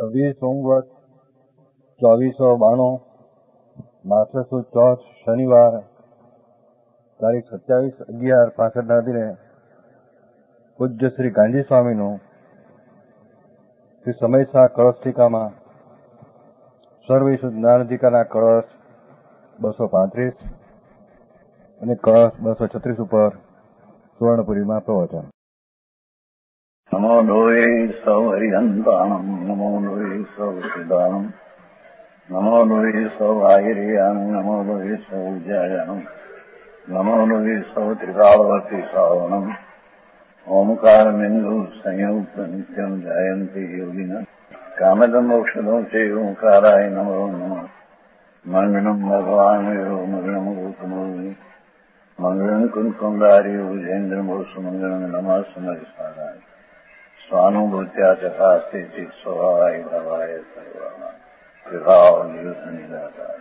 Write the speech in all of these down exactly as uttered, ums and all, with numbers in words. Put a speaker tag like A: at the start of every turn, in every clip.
A: વીસ સોમવત ચોવીસો બાણું માસસો ચોથ શનિવાર તારીખ સત્યાવીસ અગિયાર પાસઠના દિને પૂજ્ય શ્રી ગાંધી સ્વામીનું શ્રી સમયસા કળશ ટીકામાં સર્વવિશુદ્ધ જ્ઞાનાધિકારના કળશ બસો પાંત્રીસ અને કળશ બસો છત્રીસ ઉપર સુવર્ણપુરીમાં પ્રવચન.
B: નમો લોહે સૌ હરિહંતાણમ, નમો લોહે સૌ સિદ્ધાણમ, નમો લોહે સૌ આયર્યાણમ, નમો લોહે સૌ જયાણમ, નમો લોહે સૌ ત્રિકાળવતી શ્રાવણમ, ઓમકાર બિંદુ સંયુક્ત નિત્યમ જયંતી યોગિના કામદમ મોક્ષદમ છે ઓંકારાય નમો નમઃ. મંગળમ ભગવાન મંગળમ ગૌતમોની મંગળમ કુંકુંડારી ઉજેન્દ્ર મોસુ મંગળમ નમઃ સમયસારાય સ્વાનુભૂત્યા ચકાસ્તે સ્વભાવાય ભવાય સર્વા વિભાવ નિયુદ્ધ નિરાકાર.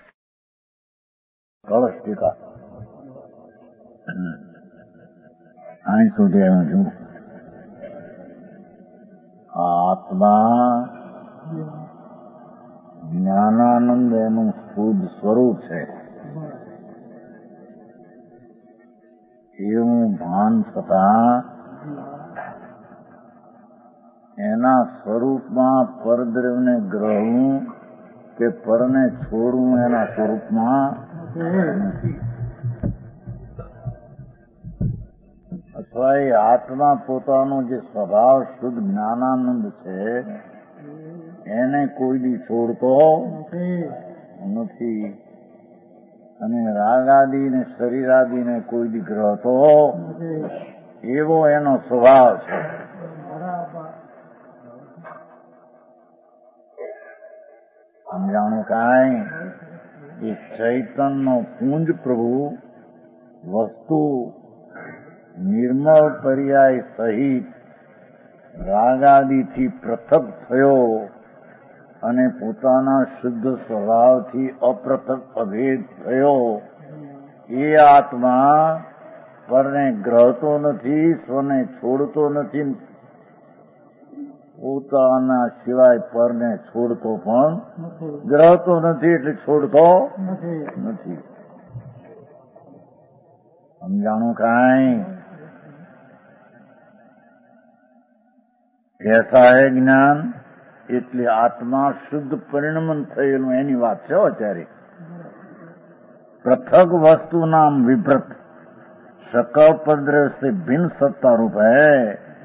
B: કળશ ટીકા અહીં સુધી આવ્યું છું. આત્મા જ્ઞાનાનંદ એનું શુદ્ધ સ્વરૂપ છે એવું ભાન છતાં એના સ્વરૂપમાં પરદ્રવ્યને ગ્રહવું કે પરને છોડવું એના સ્વરૂપમાં નથી. અથવા એ આત્મા પોતાનો જે સ્વભાવ શુદ્ધ જ્ઞાનાનંદ છે એને કોઈ દી છોડતો નથી અને રાગાદી ને શરીરાદી ને કોઈ દી ગ્રહતો એવો એનો સ્વભાવ છે. સમજાણું કાંઈ એ ચૈતનનો પુંજ પ્રભુ વસ્તુ નિર્મળ પર્યાય સહિત રાગાદિથી પૃથક થયો અને પોતાના શુદ્ધ સ્વભાવથી અપૃથક અભેદ થયો એ આત્મા પરને ગ્રહતો નથી, સ્વને છોડતો નથી, પોતાના સિવાય પરને છોડતો પણ ગ્રહતો નથી એટલે છોડતો નથી. સમજાણું કાંઈ? कैसा है ज्ञान એટલે આત્મા શુદ્ધ પરિણમન થયેલું એની વાત છે. અત્યારે પૃથક વસ્તુ નામ વિભ્રત सकल पद्रव्य से भिन्न सत्ता रूप है.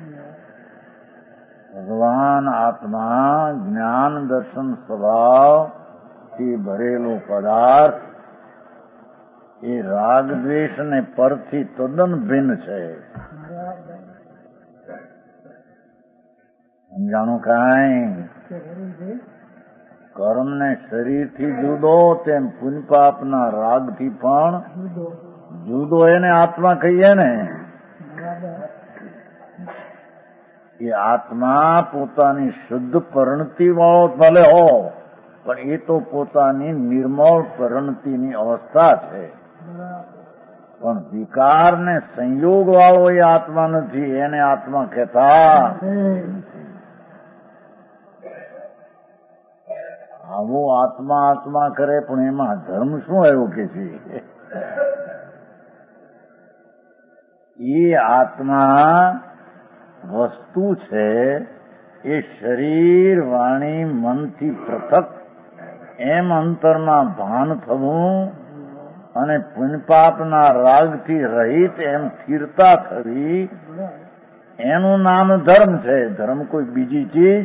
B: भगवान आत्मा ज्ञान दर्शन स्वभाव થી ભરેલો પદાર્થ એ રાગ દ્વેષ ને પરથી તદ્દન ભિન્ન છે. સમજાણું કાંઈ? કર્મ ને શરીરથી જુદો તેમ પુણ્ય પાપના રાગથી પણ જુદો એને આત્મા કહીએ ને. એ આત્મા પોતાની શુદ્ધ પરિણતિ વાળો ભલે હો પણ એ તો પોતાની નિર્મળ પરિણતિની અવસ્થા છે. પણ વિકાર ને સંયોગ વાળો એ આત્મા નથી, એને આત્મા કહેતા. આવો આત્મા આત્મા કરે પણ એમાં ધર્મ શું આવ્યો કે છે? એ આત્મા વસ્તુ છે એ શરીર વાણી મનથી પૃથક એમ અંતરમાં ભાન થવું અને પુણ્યપાપના રાગથી રહિત એમ સ્થિરતા થવી એનું નામ ધર્મ છે. ધર્મ કોઈ બીજી ચીજ.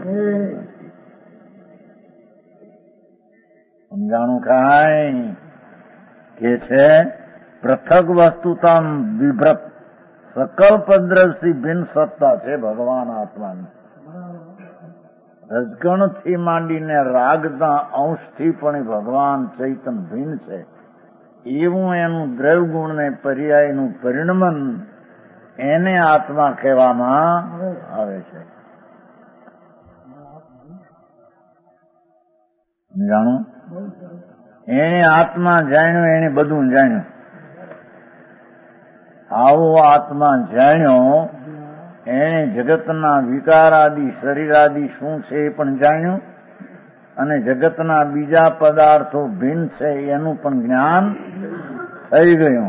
B: સમજાણું કાંઈ? કે છે પૃથક વસ્તુતા વિભ્રત સકલ પદ્રવથી ભિન્ન સત્તા છે ભગવાન આત્માની. રજગણથી માંડીને રાગના અંશથી પણ ભગવાન ચૈતન ભિન્ન છે. એવું એનું દ્રવ્યગુણ ને પર્યાયનું પરિણમન એને આત્મા કહેવામાં આવે છે. જાણો એને આત્મા જાણ્યો, એને બધું જાણ્યું. આવો આત્મા જાણ્યો એને જગતના વિકારાદિ શરીરાદિ શું છે એ પણ જાણ્યું અને જગતના બીજા પદાર્થો ભિન્ન છે એનું પણ જ્ઞાન થઈ ગયું.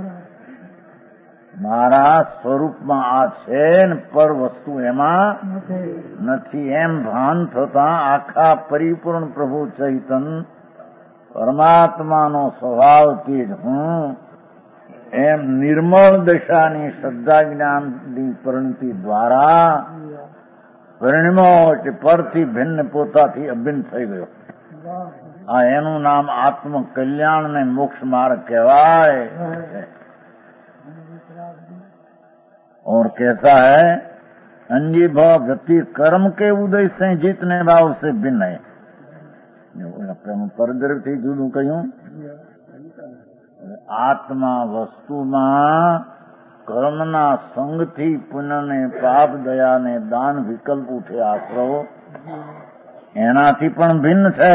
B: મારા સ્વરૂપમાં આ છે ને પર વસ્તુ એમાં નથી એમ ભાન થતા આખા પરિપૂર્ણ પ્રભુ ચૈતન્ય પરમાત્માનો સ્વભાવથી જ હું એમ નિર્મળ દશાની શ્રદ્ધા જ્ઞાનની પરિણતિ દ્વારા પરિણમો એટલે પરથી ભિન્ન પોતાથી અભિન્ન થઈ ગયો. આ એનું નામ આત્મ કલ્યાણ ને મોક્ષ માર્ગ કહેવાય. और कैसा है अंजी भाव गति कर्म के उदय से जीतने भाव से भिन्न है. પરદ્રવ થી જુદું કહ્યું. આત્મા વસ્તુમાં કર્મના સંગથી પુણ્યને પાપ દયાને દાન વિકલ્પ ઉઠે આશ્રવ એનાથી પણ ભિન્ન છે.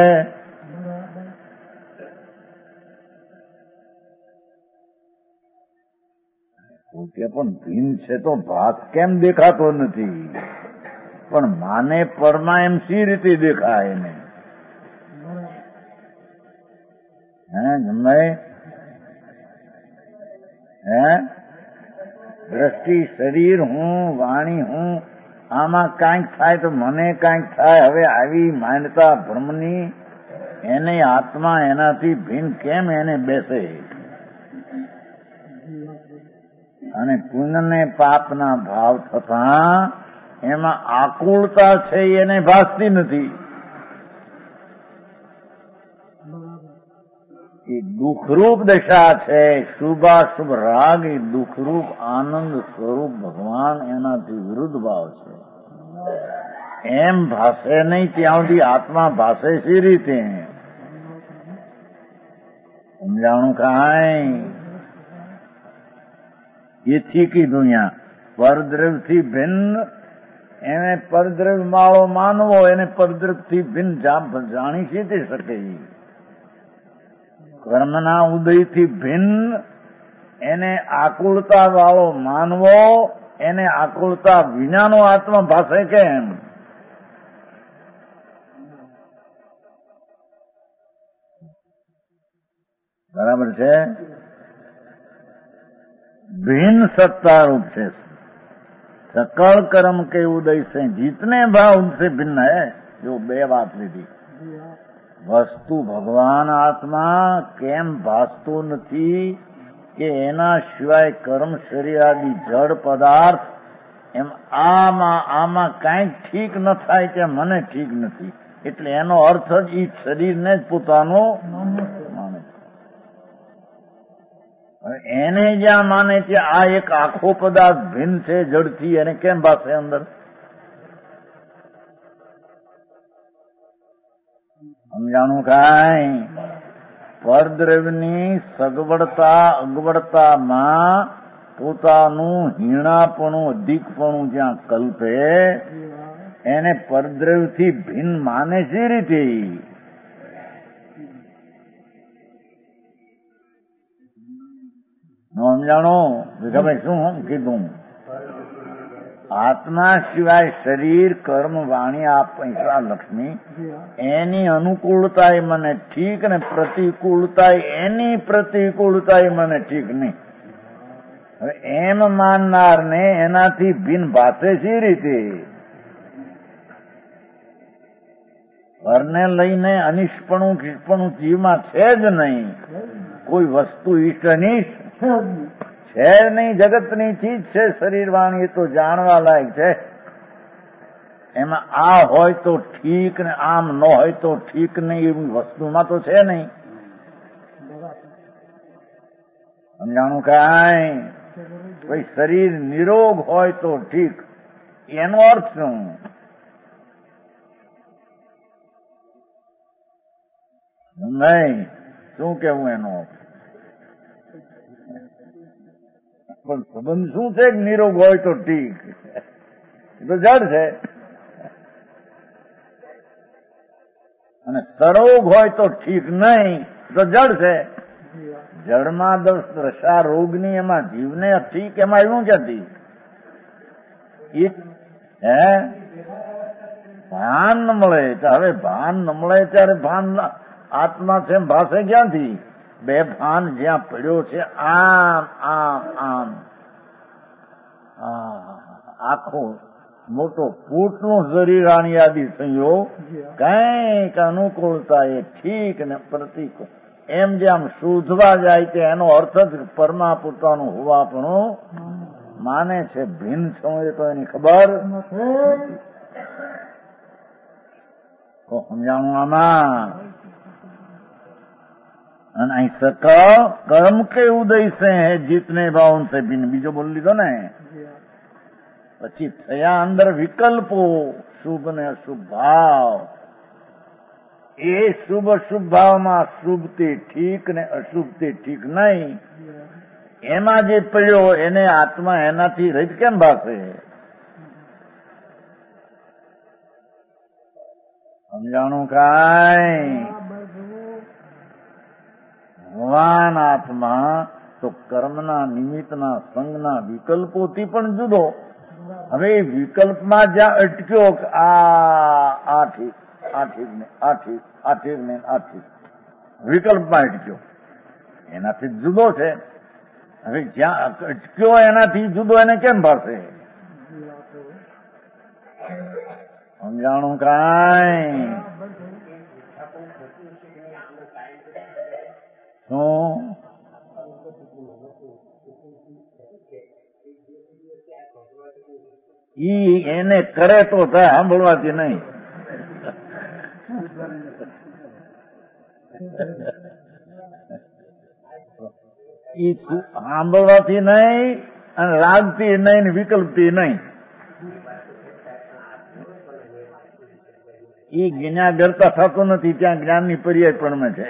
B: કે પણ ભિન્ન છે તો ભાત કેમ દેખાતો નથી? પણ માને પરમાં એમ સી રીતે દેખાય એને? હે જમાઈ હે દ્રષ્ટિ શરીર હું વાણી હું આમાં કાંઈક થાય તો મને કાંઈક થાય. હવે આવી માન્યતા ભ્રમની એને આત્મા એનાથી ભિન્ન કેમ એને બેસે? અને પુણ્ય ને પાપના ભાવ થતા એમાં આકુળતા છે એને ભાસતી નથી. એ દુઃખરૂપ દશા છે. શુભાશુભ રાગ એ દુઃખરૂપ આનંદ સ્વરૂપ ભગવાન એનાથી વિરુદ્ધ ભાવ છે. એમ ભાષે નહીં ત્યાં સુધી આત્મા ભાષે સી રીતે? સમજાણું કાંઈ? એથી કીધું અહીંયા પરદ્રવ્યથી ભિન્ન એને પરદ્રવ્ય માળો માનવો એને પરદ્રવ્યથી ભિન્ન જાણી શીખી શકે. કર્મના ઉદયથી ભિન્ન એને આકુળતા વાળો માનવો એને આકુળતા વિનાનો આત્મા ભાષે કેમ? બરાબર છે. भिन्न सत्ता रूप से सकल कर्म के उदय से जितने भाव उनसे भिन्न है. जो बे बात લીધી. વસ્તુ ભગવાન આત્મા કેમ ભાસતો નથી કે એના સિવાય કર્મ શરીર આદિ જડ પદાર્થ એમ આમાં આમાં કાંઈક ઠીક ન થાય કે મને ઠીક નથી. એટલે એનો અર્થ જ એ શરીરને જ પોતાનો માને. એને જ્યાં માને છે આ એક આખો પદાર્થ ભિન્ન છે જડથી એને કેમ ભાષે અંદર? સમજાણું કાંઈ? પરદ્રવ્યની સગવડતા અગવડતામાં પોતાનું હીણાપણું અધિકપણું જ્યાં કલ્પે એને પરદ્રવ્યથી ભિન્ન માને છે રીતે. સમજાણો ગમે શું કીધું? આત્મા સિવાય શરીર કર્મ વાણી આ પૈસા લક્ષ્મી એની અનુકૂળતા મને ઠીક ને પ્રતિકૂળતા એની પ્રતિકૂળતા મને ઠીક નહીં. હવે એમ માનનાર ને એનાથી ભિન્ન ભાષે સી રીતે? ઘરને લઈને અનિષ્ટપણું ખીષ્પણું જીવમાં છે જ નહીં. કોઈ વસ્તુ ઈષ્ટ અનિષ્ટ છે નહીં. જગતની ચીજ છે શરીર વાણી એ તો જાણવા લાયક છે. એમાં આ હોય તો ઠીક ને આમ ન હોય તો ઠીક નહીં એવી વસ્તુમાં તો છે નહીં. સમજાણું કાંઈ? ભાઈ શરીર નિરોગ હોય તો ઠીક એનો અર્થ શું? નહીં શું કેવું એનો અર્થ? પણ સંબંધ શું છે કે નિરોગ હોય તો ઠીક? એ તો જડ છે. અને સરોગ હોય તો ઠીક નહીં તો જડ છે. જડમાં દશા રોગની એમાં જીવને ઠીક એમાં એવું ક્યાંથી? એ હે ભાન ન મળે. હવે ભાન ન મળે ત્યારે ભાન આત્મા છે ભાષે ક્યાંથી? બે ભાન જ્યાં પડ્યો છે આમ આમ આમ આખો મોટો પૂટનું શરીર આની યાદી સંયોગ કઈક અનુકૂળતા એ ઠીક ને પ્રતિક એમ જે આમ શોધવા જાય કે એનો અર્થ જ પરમા પોતાનું હોવાપણું માને છે. ભિન્ન છું એ તો એની ખબર તો સમજાણું આમાં. અને અહીં સક કર્મ કે ઉદય સે હે જીતને ભાવ સે ભિન્ન બીજો બોલી લીધો ને. પછી થયા અંદર વિકલ્પો શુભ ને અશુભ ભાવ. એ શુભ અશુભ ભાવમાં શુભથી ઠીક ને અશુભથી ઠીક નહીં એમાં જે પડ્યો એને આત્મા એનાથી રહિત કેમ ભાષે? સમજાણું કાંઈ? ભગવાન આત્મા તો કર્મના નિમિત્તના સંગના વિકલ્પોથી પણ જુદો. હવે વિકલ્પમાં જ્યાં અટક્યો આ આ ઠીક આ ઠીક ને આ ઠીક આ ઠીક ને આ ઠીક વિકલ્પમાં અટક્યો એનાથી જુદો છે. હવે જ્યાં અટક્યો એનાથી જુદો એને કેમ ભાષે? સમજાણું કાંઈ? શું ઈ એને કરે તો થાય, સાંભળવાથી નહીં. ઈ સાંભળવાથી નહીં અને રાગથી નહીં ને વિકલ્પથી નહીં. ઈ જ્ઞાન કરતા થતું નથી ત્યાં જ્ઞાનની પર્યાય પણ છે.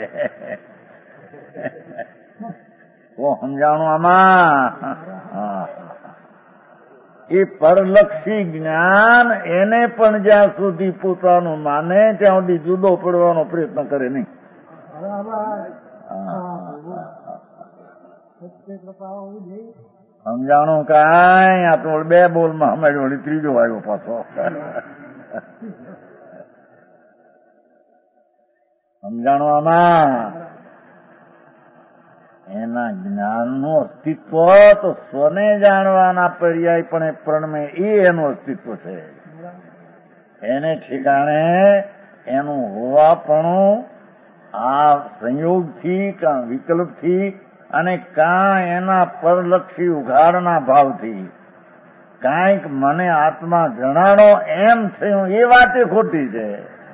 B: તો સમજાણું આમાં? એ પરલક્ષી જ્ઞાન એને પણ જ્યાં સુધી પોતાનું માને ત્યાં સુધી જુદો પડવાનો પ્રયત્ન કરે નહીં. સમજાણું કાંઈ? આ તો બે બોલમાં અમારી વળી ત્રીજો આવ્યો પાછો. સમજાણું આમાં? એના જ્ઞાનનું અસ્તિત્વ તો સ્વને જાણવાના પર્યાય પણ પ્રણમે એ એનું અસ્તિત્વ છે. એને ઠેકાણે એનું હોવાપણું આ સંયોગથી કાં વિકલ્પથી અને કાં એના પરલક્ષી ઉઘાડના ભાવથી કાંઈક મને આત્મા જણાણો એમ થયું એ વાતે ખોટી છે.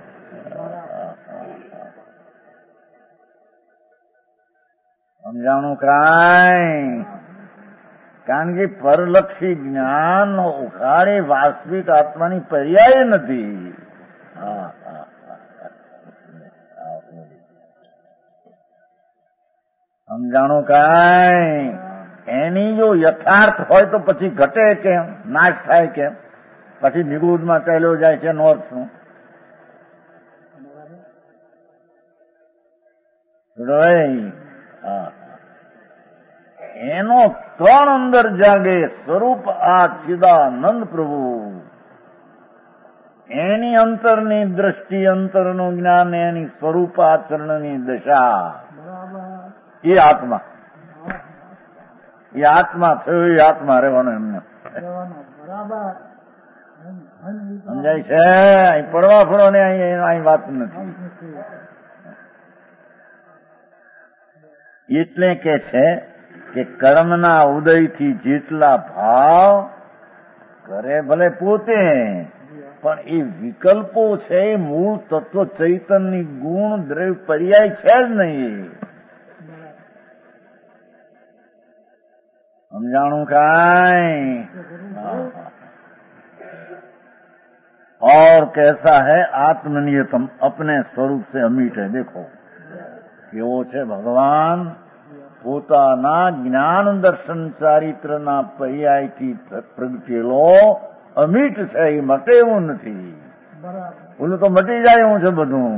B: સમજાણું કાંઈ? કારણ કે પરલક્ષી જ્ઞાન ઉઘાડી વાસ્તવિક આત્માની પર્યાય નથી. સમજાણું કાંઈ? એની જો યથાર્થ હોય તો પછી ઘટે કેમ, નાશ થાય કેમ? પછી નિગુદમાં ચાલ્યો જાય છે નોર્થનું. એનો ત્રણ અંદર જાગે સ્વરૂપ આ ચિદાનંદ પ્રભુ. એની અંતરની દ્રષ્ટિ, અંતરનું જ્ઞાન, એની સ્વરૂપ આચરણની દશા એ આત્મા. એ આત્મા થયો એ આત્મા રહેવાનો એમને સમજાય છે. અહીં પડવા ફળો ને અહીં વાત નથી. એટલે કે છે કે કર્મના ઉદયથી જેટલા ભાવ કરે ભલે પોતે, પણ એ વિકલ્પો છે એ મૂળ તત્વ ચૈતનની ગુણ દ્રવ્ય પર્યાય છે જ નહીં. समझाणु काई। और कैसा है आत्मनियतम, अपने स्वरूप से अमीट है। देखो કેવો છે ભગવાન પોતાના જ્ઞાન દર્શન ચારિત્રના પર્યાયથી પ્રગટેલો અમીટ છે, એ મટે એવું નથી. ઓલું તો મટી જાય એવું છે બધું.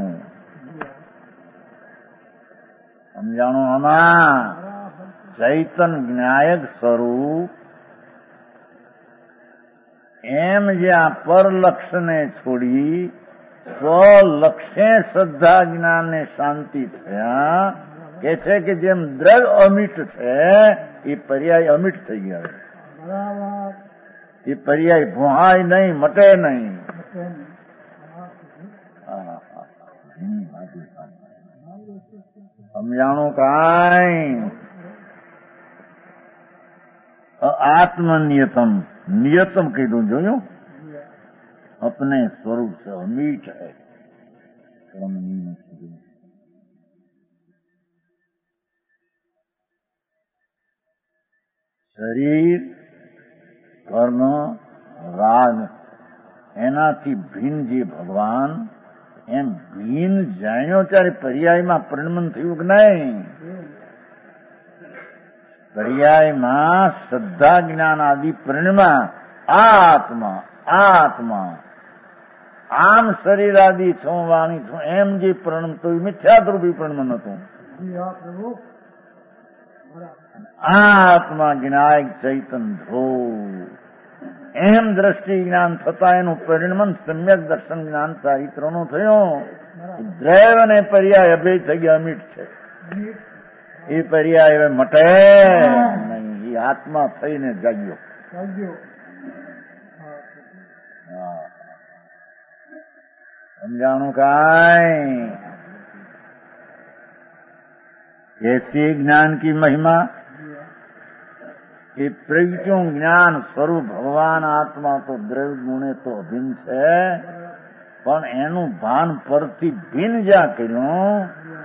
B: સમજાણું આમાં? ચૈતન જ્ઞાયક સ્વરૂપ એમ જ્યાં પરલક્ષને છોડી સ્વલક્ષે શ્રદ્ધા જ્ઞાન ને શાંતિ થયા કે છે કે જેમ દ્રવ્ય અમિટ છે એ પર્યાય અમિટ થઈ ગયા. એ પર્યાય ભૂહાય નહીં, મટે નહીં. સમજાણું કાંઈ? આત્મનિયતમ, નિયતમ કીધું જોયું? अपने स्वरूप से अमीट है. શરીર, કર્મ, રાગ એનાથી ભિન્ન જે ભગવાન, એમ ભિન્ન જાણ્યો ત્યારે પર્યાયમાં પરિણમન થયું કે નહીં? પર્યાયમાં શ્રદ્ધા જ્ઞાન આદિ પરિણમાં આત્મા આત્મા આમ શરીર આદિ છું, વાણી છું એમ જે પ્રણમતું મિથ્યારૂપી પ્રણમન હતું. આત્મા જ્ઞાયક ચૈતન ધ્રો એમ દ્રષ્ટિ જ્ઞાન થતા એનું પરિણમન સમ્યક દર્શન જ્ઞાન ચારિત્રનું થયું. દ્રૈવ અને પર્યાય અભેદ થઈ ગયા, અમિટ છે. એ પર્યાય હવે મટે નહીં. એ આત્મા થઈને જાગ્યો. સમજાણું કાંઈ? ऐसे ज्ञान की महिमा એ પ્રગટ્યું જ્ઞાન સ્વરૂપ ભગવાન આત્મા તો દ્રવ્ય ગુણે તો અભિન્ન છે, પણ એનું ભાન પરથી ભિન્ન જ્યાં કર્યું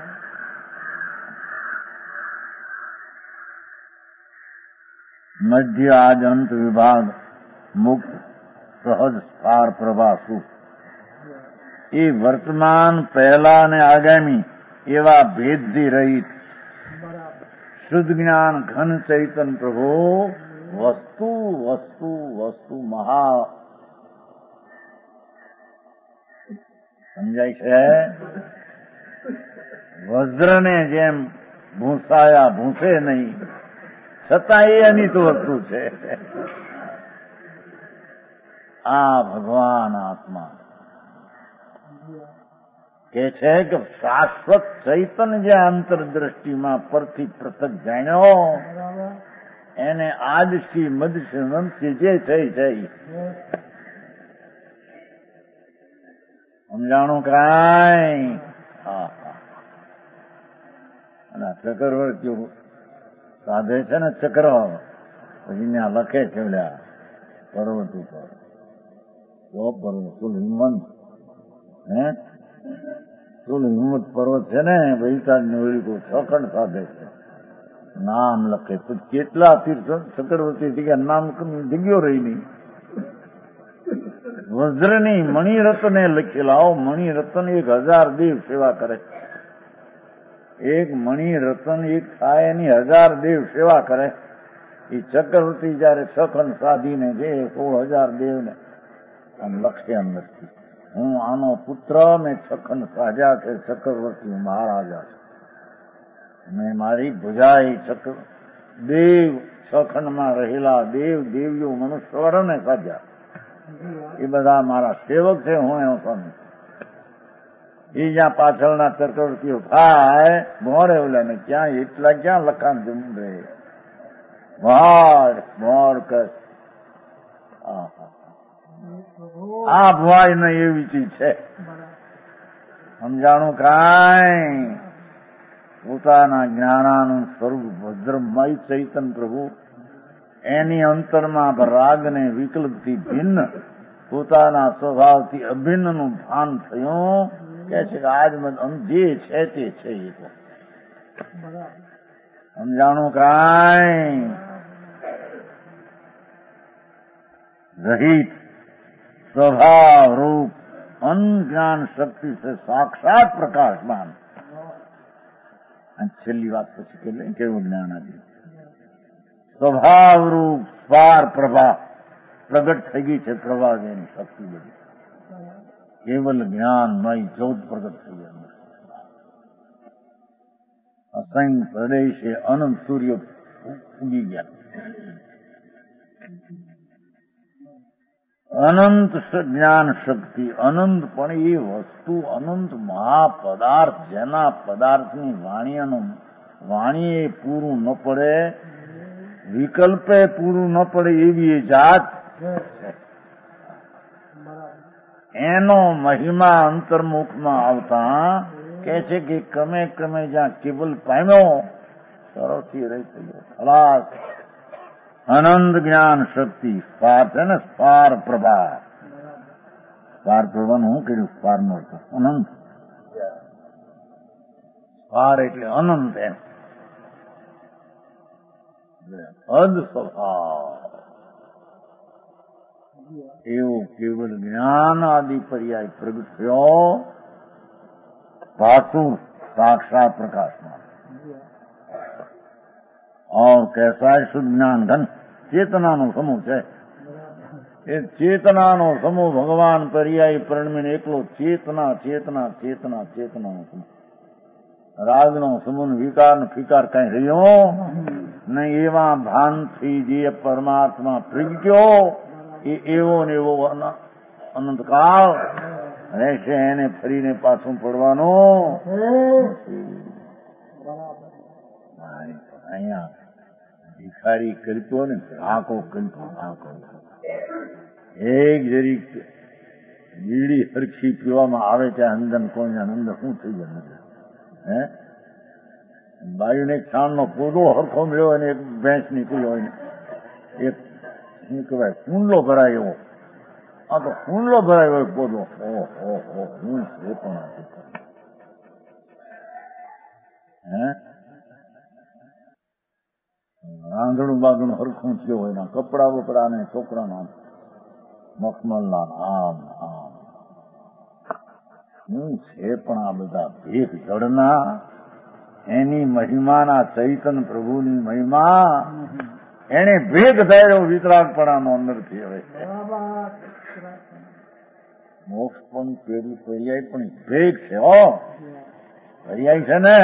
B: મધ્ય આજ અંત વિભાગ મુક્ત સહજ સ્ફાર પ્રભાસુ એ વર્તમાન પહેલા અને આગામી એવા ભેદથી રહિત શુદ્ધ જ્ઞાન ઘન ચૈતન પ્રભુ વસ્તુ વસ્તુ વસ્તુ મહા સમજાય છે. વજ્રને જેમ ભૂંસાયા ભૂંસે નહીં, છતાં એ અનિત વસ્તુ છે. આ ભગવાન આત્મા કે છે કે શાશ્વત ચૈતન જે આંતરદ્રષ્ટિમાં પરથી પૃથક જાણ્યો એને આદશી મદશી જે છે છે સમજાણું કાંઈ? અને ચક્રવર્તીઓ સાધે છે ને ચક્ર, પછી ત્યાં લખે છે ઓલા પર્વત ઉપર જો પર્વત કુલ હિંમત હે કુલ હિંમત પર્વત છે ને વૈતાજ ને ઓલી છખંડ સાધે છે, નામ લખે. પછી કેટલા તીર્થ ચક્રવર્તી જગ્યા નામ જગ્યો રહી નહીં. વજ્રની મણિરત્ને લખેલા, મણિરત્ન એક હજાર દેવ સેવા કરે. એક મણિરત્ન એક થાય એની હજાર દેવ સેવા કરે. એ ચક્રવર્તી જયારે સખંડ સાધીને જે સોળ હજાર દેવને આમ લખે અંદરથી, હું આનો પુત્ર મેં સખંડ સાધ્યા છે, ચક્રવર્તી મહારાજા છે. મેં મારી ભુજાઈ ચક્ર દેવ સખંડમાં રહેલા દેવ દેવીઓ મનુષ્યવરોને સાધ્યા. એ બધા મારા સેવક છે, હું એનો સ્વામી. એ જ્યાં પાછળના ચક્રવર્તીઓ થાય મોરે ઓલા ને ક્યાં એટલા ક્યાં લખાણ જમ રહે મોર મોર કર. આ ભવાય ને એવી ચીજ છે. સમજાણું કાંઈ? પોતાના જ્ઞાનાનું સ્વરૂપ વજ્રમય ચૈતન પ્રભુ એની અંતરમાં રાગને વિકલ્પથી ભિન્ન પોતાના સ્વભાવથી અભિન્નનું ભાન થયું કે છે કે આજ જે છે તે છે. એ તો સમજાણું કાંઈ? રહિત स्वभाव रूप अज्ञान शक्ति से साक्षात प्रकाशमान. छेल्ली बात પછી કે લે કેવું જ્ઞાન આપ્યું. સ્વભાવ રૂપ સ્વાર પ્રભા પ્રગટ થઈ ગઈ છે. પ્રભા જેની શક્તિ બધી કેવલ જ્ઞાનમય જ્યોત પ્રગટ થઈ ગઈ. અસંખ્ય પ્રદેશે અનંત સૂર્ય ઉગી ગયા. અનંત જ્ઞાન શક્તિ, અનંત પણ એ વસ્તુ, અનંત મહાપદાર્થ, જેના પદાર્થની વાણીનું વાણીએ પૂરું ન પડે, વિકલ્પે પૂરું ન પડે એવી એ જાત, એનો મહિમા અંતર્મુખમાં આવતા કે છે કે ક્રમે ક્રમે જ્યાં કેવલ પામ્યો સરળથી રહી ગયો ખલાસ. અનંત જ્ઞાન શક્તિ, સ્પાર છે ને, સ્પાર પ્રભા. સ્પાર પ્રભાનું શું કર્યું? સ્પાર નો અનંત, સ્પાર એટલે અનંત એમ. અદ સ્વભાવ એવું કેવલ જ્ઞાન આદિ પર્યાય પ્રગટ થયો भासु साक्षात प्रकाशमान। और कैसा है? शुद्ध ज्ञान घन चेतना नो समूह है। એ ચેતનાનો સમૂહ ભગવાન પર્યાય પરણમીને એકલો ચેતના ચેતના ચેતના ચેતનાનો સમૂહ. રાગનો સમૂહ વિકાર ફિકાર કઈ રહ્યો નહીં. એવા ભાનથી જે પરમાત્મા પ્રગટ્યો એ એવો ને એવો અનંતકાળ રહેશે. એને ફરીને પાછું પડવાનું અહીંયા ભિખારી કરતો ને ગ્રાહકો કરતો ગ્રાહકો એક જરીક બીડી હરખી પીવામાં આવે ત્યાં અંદર કોઈ અંદર શું થઈ જાય હે. બાયુને એક છાણનો પોદો હરખો મળ્યો અને એક ભેંસ નીકળ્યો હોય ને એક શું કહેવાય કુંડલો ભરાય એવો. આ તો કુંડલો ભરાયો હોય પોદો. ઓહો હું એ પણ હે રાંધણું બાંધણું હરખું થયું હોય ના કપડા બપડા ને છોકરાના મખમલના આમ આમ શું છે પણ આ બધા ભેખ જળના એની મહિમાના ચૈતન પ્રભુની મહિમા એને ભેગ થયેલો વિતરાગપણાનો અંદરથી હવે મોક્ષ પણ પેલું પર્યાય પણ ભેગ છે. હો પર્યાય છે ને.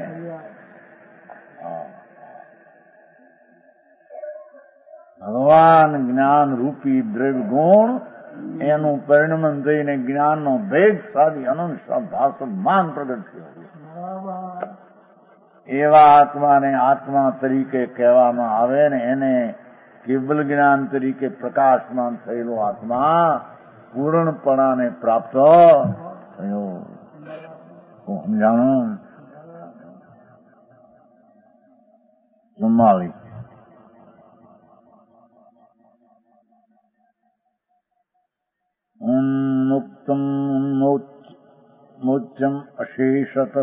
B: ભગવાન જ્ઞાન રૂપી દ્રવ્ય ગુણ એનું પરિણમન થઈને જ્ઞાનનો ભેગ સાધી અનંત ભાષમાન પ્રગટ થયો. એવા આત્માને આત્મા તરીકે કહેવામાં આવે ને એને કેવલ જ્ઞાન તરીકે પ્રકાશમાન થયેલો આત્મા પૂર્ણપણાને પ્રાપ્ત થયો. સમજાણું? ચુમ્માલી ઉન્મુક્તમ ઉન્મોચ્યમ અશેષત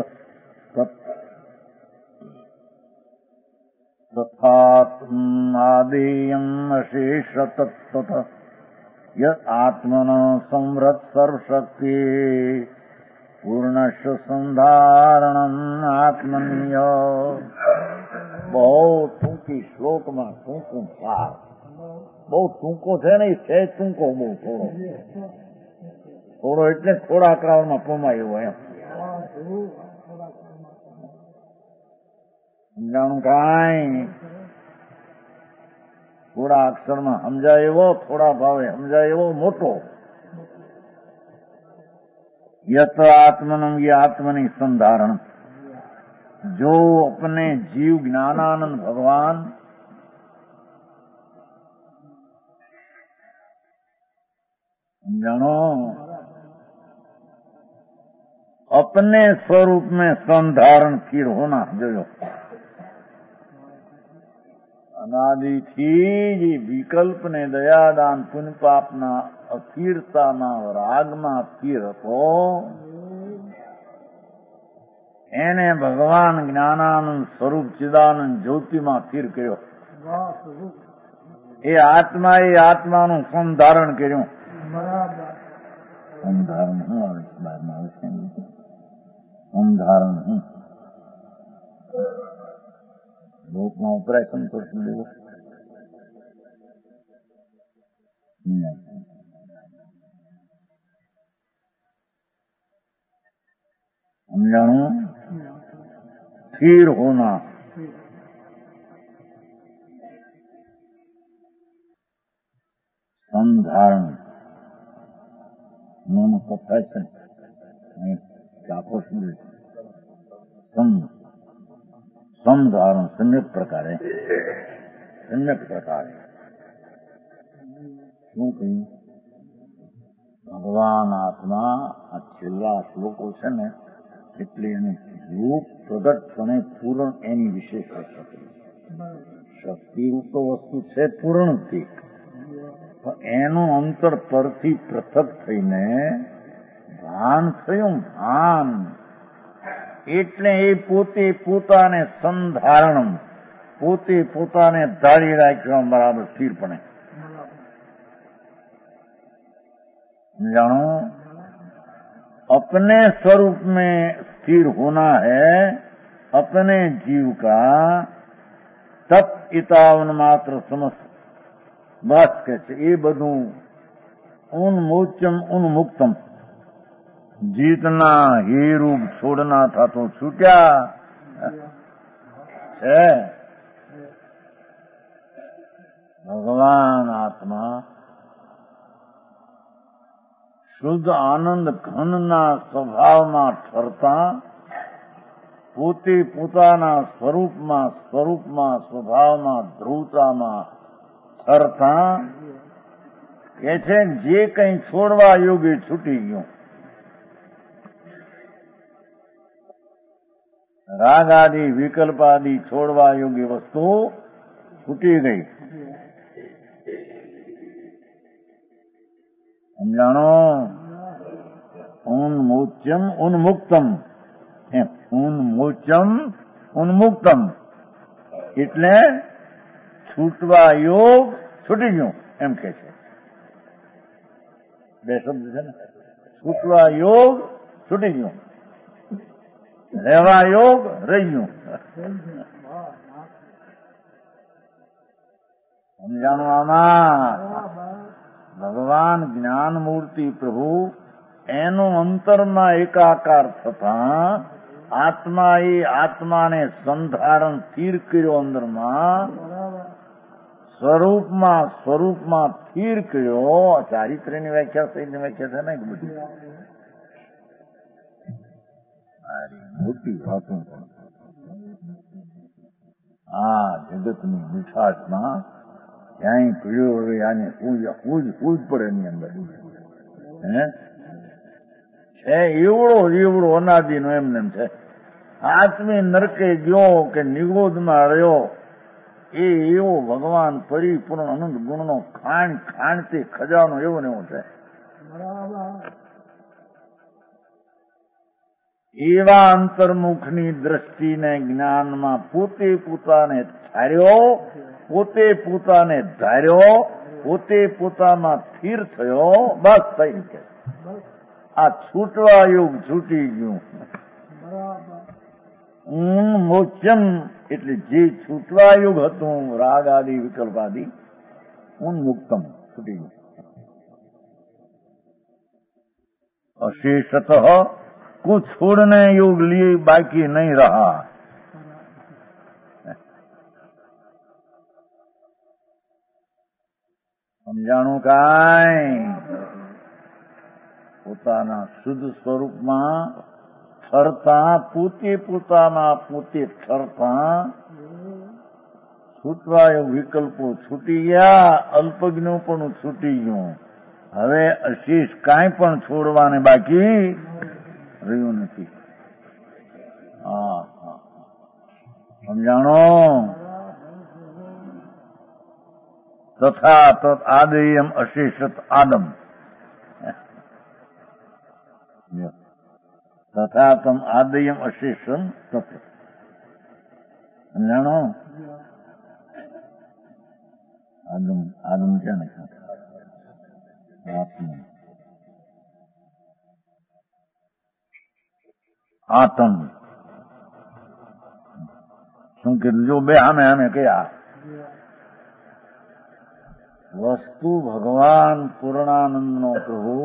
B: તથાત્માદેયમ અશેષત તત યત આત્મનો સંવૃત સર્વશક્તિ પૂર્ણસ્ય સંધારણમ આત્મન્ય. બહુ ટૂંકી શ્લોકમાં ટૂંકું સાર. બહુ ટૂંકો છે ને છે ટૂંકો બહુ થોડો થોડો એટલે થોડા ક્રાઉડમાં પમાયો એમ. સમજાણું? કાંઈ થોડા અક્ષરમાં સમજાય એવો, થોડા ભાવે સમજાય એવો મોટો. યત આત્મનમ ये आत्मनि संधारण. जो अपने जीव ज्ञानानंद भगवान जानो अपने स्वरूप में संधारण फिर होना जो अनादि थी जी विकल्प ने दयादान पुण्य पापना અસ્થિરતામાં રાગમાં સ્થિર હતો એને ભગવાન જ્ઞાનાનંદ સ્વરૂપ ચિદાનંદ જ્યોતિમાં સ્થિર કર્યો. એ આત્મા એ આત્માનું સંધારણ કર્યું. સંધારણ શું આવે છે? બહારમાં આવે છે સંધારણ શું લોકમાં ઉપરાય સંતોષ લેવો समझाणु? स्थिर होना. संधारण મન થાય છે ને ચાપો સમજ સમધારણ સમ્યક પ્રકારે સમ્યક પ્રકારે શું કહ્યું? ભગવાન આત્મા આ છેલ્લા શ્લોકો છે ને એટલે એનું રૂપ પ્રગટપણે પૂર્ણ એની વિશેષ શક્તિ શક્તિરૂપ તો વસ્તુ છે પૂર્ણથી, પણ એનું અંતર પરથી પૃથક થઈને ભાન થયું. ભાન એટલે એ પોતે પોતાને સંધારણ, પોતે પોતાને ધારી રાખ્યો બરાબર સ્થિરપણે. जानो अपने स्वरूप में स्थिर होना है, अपने जीव का तप इतावन मात्र समस्त बस के ये बधु उन्मोचम उन्मुक्तम जीतना ही रूप छोड़ना था तो छूट्या है. भगवान आत्मा શુદ્ધ આનંદ ઘનના સ્વભાવમાં ઠરતા, પોતે પોતાના સ્વરૂપમાં સ્વરૂપમાં સ્વભાવમાં ધ્રુવતામાં ઠરતા કે છે જે કંઈ છોડવા યોગ્ય છૂટી ગયું. રાગ આદિ વિકલ્પ આદિ છોડવા યોગ્ય વસ્તુ છૂટી ગઈ. સમજાણો? ઉન્મોચમ ઉન્મુક્તમ એમ ઉન્મોચમ ઉન્મુક્તમ એટલે છૂટવા યોગ છૂટી ગયું એમ કે છે. બે શબ્દ છે ને, છૂટવા યોગ છૂટી ગયું, રહેવા યોગ રહી ગયું. સમજાણું? આમાં ભગવાન જ્ઞાન મૂર્તિ પ્રભુ એનું અંતરમાં એકાકાર થતા આત્મા એ આત્માને સંધારણ સ્થિર કર્યો, અંદરમાં સ્વરૂપમાં સ્વરૂપમાં સ્થિર કર્યો. ચારિત્ર્યની વ્યાખ્યા સહિતની વ્યાખ્યા છે ને બધી મોટી વાતો. આ જગતની મીઠાશમાં ક્યાંય પીળ્યો હવે આને પૂજ પૂજ પૂજ પડે એની અંદર હે છે એવડો એવડો અનાદિનો એમને એમ છે. આત્મી નરકે ગયો કે નિગોદમાં રહ્યો એ એવો ભગવાન પરિપૂર્ણ અનંત ગુણનો ખાણ ખાણતી ખજાનો એવો ને એવો છે. એવા અંતર્મુખની દ્રષ્ટિને જ્ઞાનમાં પોતે પોતાને ધાર્યો, પોતે પોતાને ધાર્યો, પોતે પોતામાં સ્થિર થયો. બસ થઈ કે આ છૂટવા યુગ છૂટી ગયું. ઉન્મોચન એટલે જે છૂટવા યુગ હતું રાગ આદિ વિકલ્પ આદિ, ઉન્મુક્તમ છૂટી ગયું. अशेषतः कुछ छोड़ने योग लिए बाकी नहीं रहा. સમજાણું? કાંઈ પોતાના શુદ્ધ સ્વરૂપમાં ઠરતા, પોતે પોતાના પોતે ઠરતા છૂટવા વિકલ્પો છૂટી ગયા, અલ્પજ્ઞો પણ છૂટી ગયું. હવે અશેષ કાંઈ પણ છોડવાને બાકી રહ્યું નથી. હા હા સમજાણો? તથા તત આદયમ અશેષત આદમ તથા તમ આદયમ અશેષમ તત. સમજાણો? આદમ આદમ ક્યાં ને આત્મ આતમ શું કીધું? જો બે આમે આમે કયા વસ્તુ ભગવાન પૂર્ણાનંદનો પ્રભુ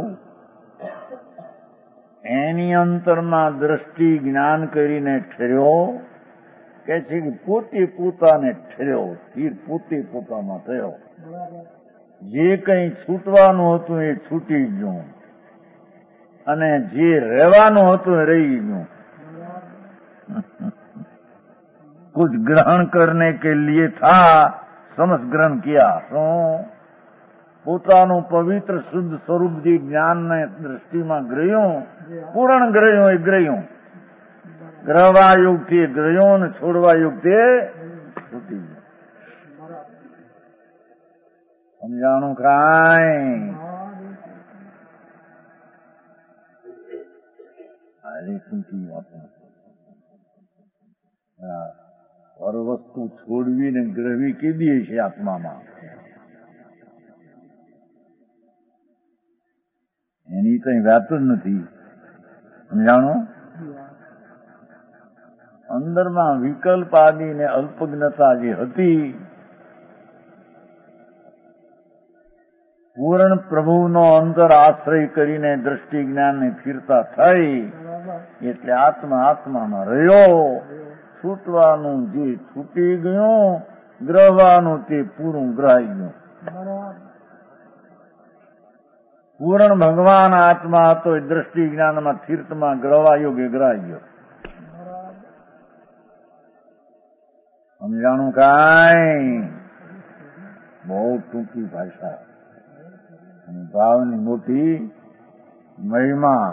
B: એની અંતરમાં દ્રષ્ટિ જ્ઞાન કરીને ઠર્યો કે છે કે પોતે પોતાને ઠર્યો, સ્થિર પોતે પોતામાં થયો. જે કંઈ છૂટવાનું હતું એ છૂટી ગયું. અને જે રહેવાનું હતું એ રહી ગયું. कुछ ग्रहण करने के लिए था, समस्त ग्रहण किया. શું પોતાનું પવિત્ર શુદ્ધ સ્વરૂપ જે જ્ઞાનને દ્રષ્ટિમાં ગ્રહ્યું, પૂર્ણ ગ્રહ્યું એ ગ્રહ્યું. ગ્રહવા યુગથી ગ્રહ્યું ને છોડવા યુગથી છૂટી ગયું. સમજાણું કાંઈ? અરે શું વાત. પર વસ્તુ છોડવી ને ગ્રહવી કીધી છે આત્મામાં, એની કઈ વાત જ નથી. સમજાણો? અંદરમાં વિકલ્પ આદિ ને અલ્પજ્ઞતા જે હતી, પૂર્ણ પ્રભુનો અંતર આશ્રય કરીને દ્રષ્ટિ જ્ઞાનને સ્થિરતા થઈ એટલે આત્મા આત્મામાં રહ્યો. છૂટવાનું જે છૂટી ગયું, ગ્રહવાનું તે પૂરું ગ્રહાઈ ગયું. પૂર્ણ ભગવાન આત્મા હતો એ દ્રષ્ટિ જ્ઞાનમાં તીર્થમાં ગ્રહવાયો કે ગ્રહાઈ ગયો. સમજાણું કાંઈ? બહુ ટૂંકી ભાષા અને ભાવની મોટી મહિમા.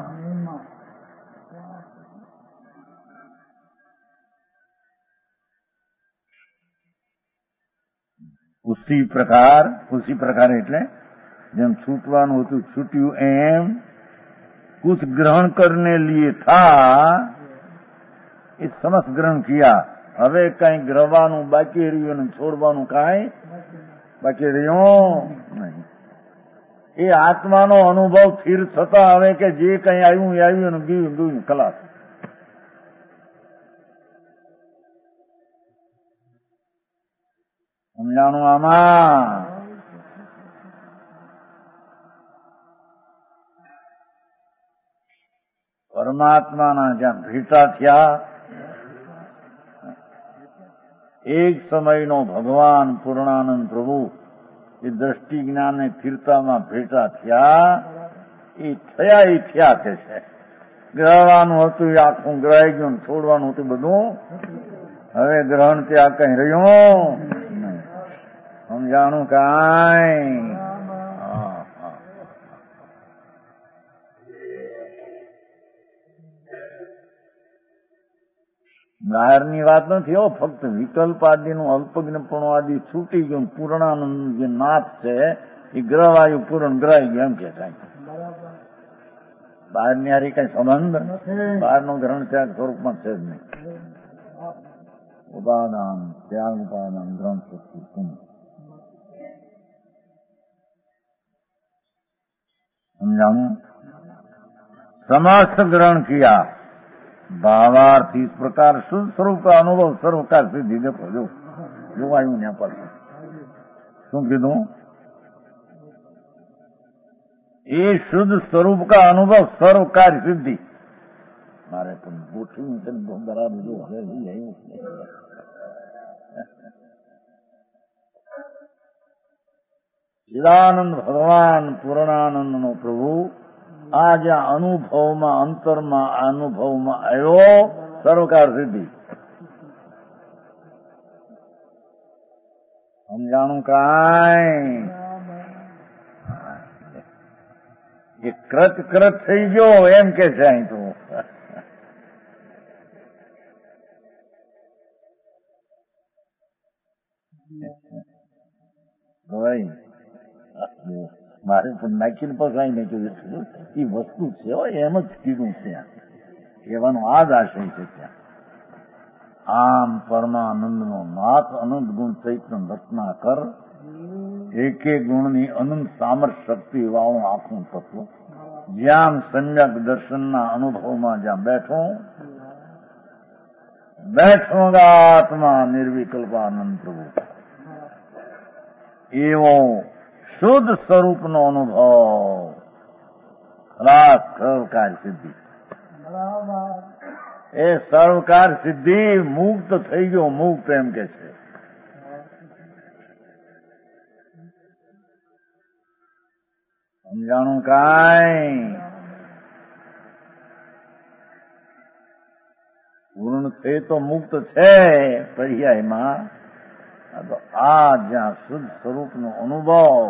B: ઉસી પ્રકાર, ઉસી પ્રકાર એટલે જેમ છૂટવાનું હતું છૂટ્યું એમ कुछ ग्रहण करने लिए था એ સમસ્ત ગ્રહણ કિયા. હવે કઈ ગ્રહવાનું બાકી રહ્યું અને છોડવાનું કાંઈ બાકી રહ્યું નહીં. એ આત્માનો અનુભવ સ્થિર થતા હવે કે જે કઈ આવ્યું એ આવ્યું અને ગયું ગયું ખલાસ. સમજાણું આમાં? પરમાત્માના જ્યાં ભેટા થયા, એક સમયનો ભગવાન પૂર્ણાનંદ પ્રભુ એ દ્રષ્ટિ જ્ઞાનને સ્થિરતામાં ભેટા થયા, એ થયા એ થયા કે છે. ગ્રહવાનું હતું એ આખું ગ્રહાઈ ગયું, છોડવાનું હતું બધું હવે ગ્રહણ ત્યાં કઈ રહ્યું. સમજાણું કાંઈ? બહારની વાત નથી હો, ફક્ત વિકલ્પ આદિનું અલ્પજ્ઞપણું આદિ છૂટી ગયું. પૂર્ણાનંદ જે નાથ છે એ ગ્રહવાયુ પૂર્ણ ગ્રહાઈ ગયું એમ કે કાંઈ બહારની હારી કઈ સંબંધ, બહારનું ગ્રહણ ત્યાગ સ્વરૂપમાં છે જ નહીં. ઉપાદાન ત્યાગ ઉપાદાન ગ્રહણ શક્તિ समझाऊं? समस्त ग्रहण किया भावार्थ इस प्रकार शुद्ध स्वरूप का अनुभव सर्वकार सिद्धि देखो जो जो आयु यहाँ पर શું કીધું? એ શુદ્ધ સ્વરૂપ કા અનુભવ સર્વકાર સિદ્ધિ. મારે પણ ગોઠવી બરાબર જો હવે ચિદાનંદ ભગવાન પૂર્ણાનંદ નો પ્રભુ આ જ્યાં અનુભવમાં અંતરમાં અનુભવમાં આવ્યો સર્વકાર સિદ્ધિ. સમજાણું કાંઈ? એ ક્રત ક્રત થઈ ગયો એમ કે છે અહીં તો. ભાઈ મારે પણ નાખીને પસાઈ ને કીધું એ વસ્તુ છે એમ જ કીધું છે. કહેવાનો આ જ આશય છે ત્યાં. આમ પરમાનંદ નો નાથ અનંત ગુણ ચૈતન્ય રચના કર એક એક ગુણની અનંત સામર્થ શક્તિ વાળું આખું તત્વ જ્યાં સમ્યક દર્શનના અનુભવમાં જ્યાં બેઠો બેઠો આત્મા નિર્વિકલ્પાનંદ પ્રભુ એવો શુદ્ધ સ્વરૂપનો અનુભવ ખલાસ સર્વકાર સિદ્ધિ. એ સર્વકાર સિદ્ધિ મુક્ત થઈ ગયો, મુક્ત એમ કે છે. સમજાણું કાંઈ? એ તો મુક્ત છે પર્યાયમાં. તો આ જ્યાં શુદ્ધ સ્વરૂપનો અનુભવ,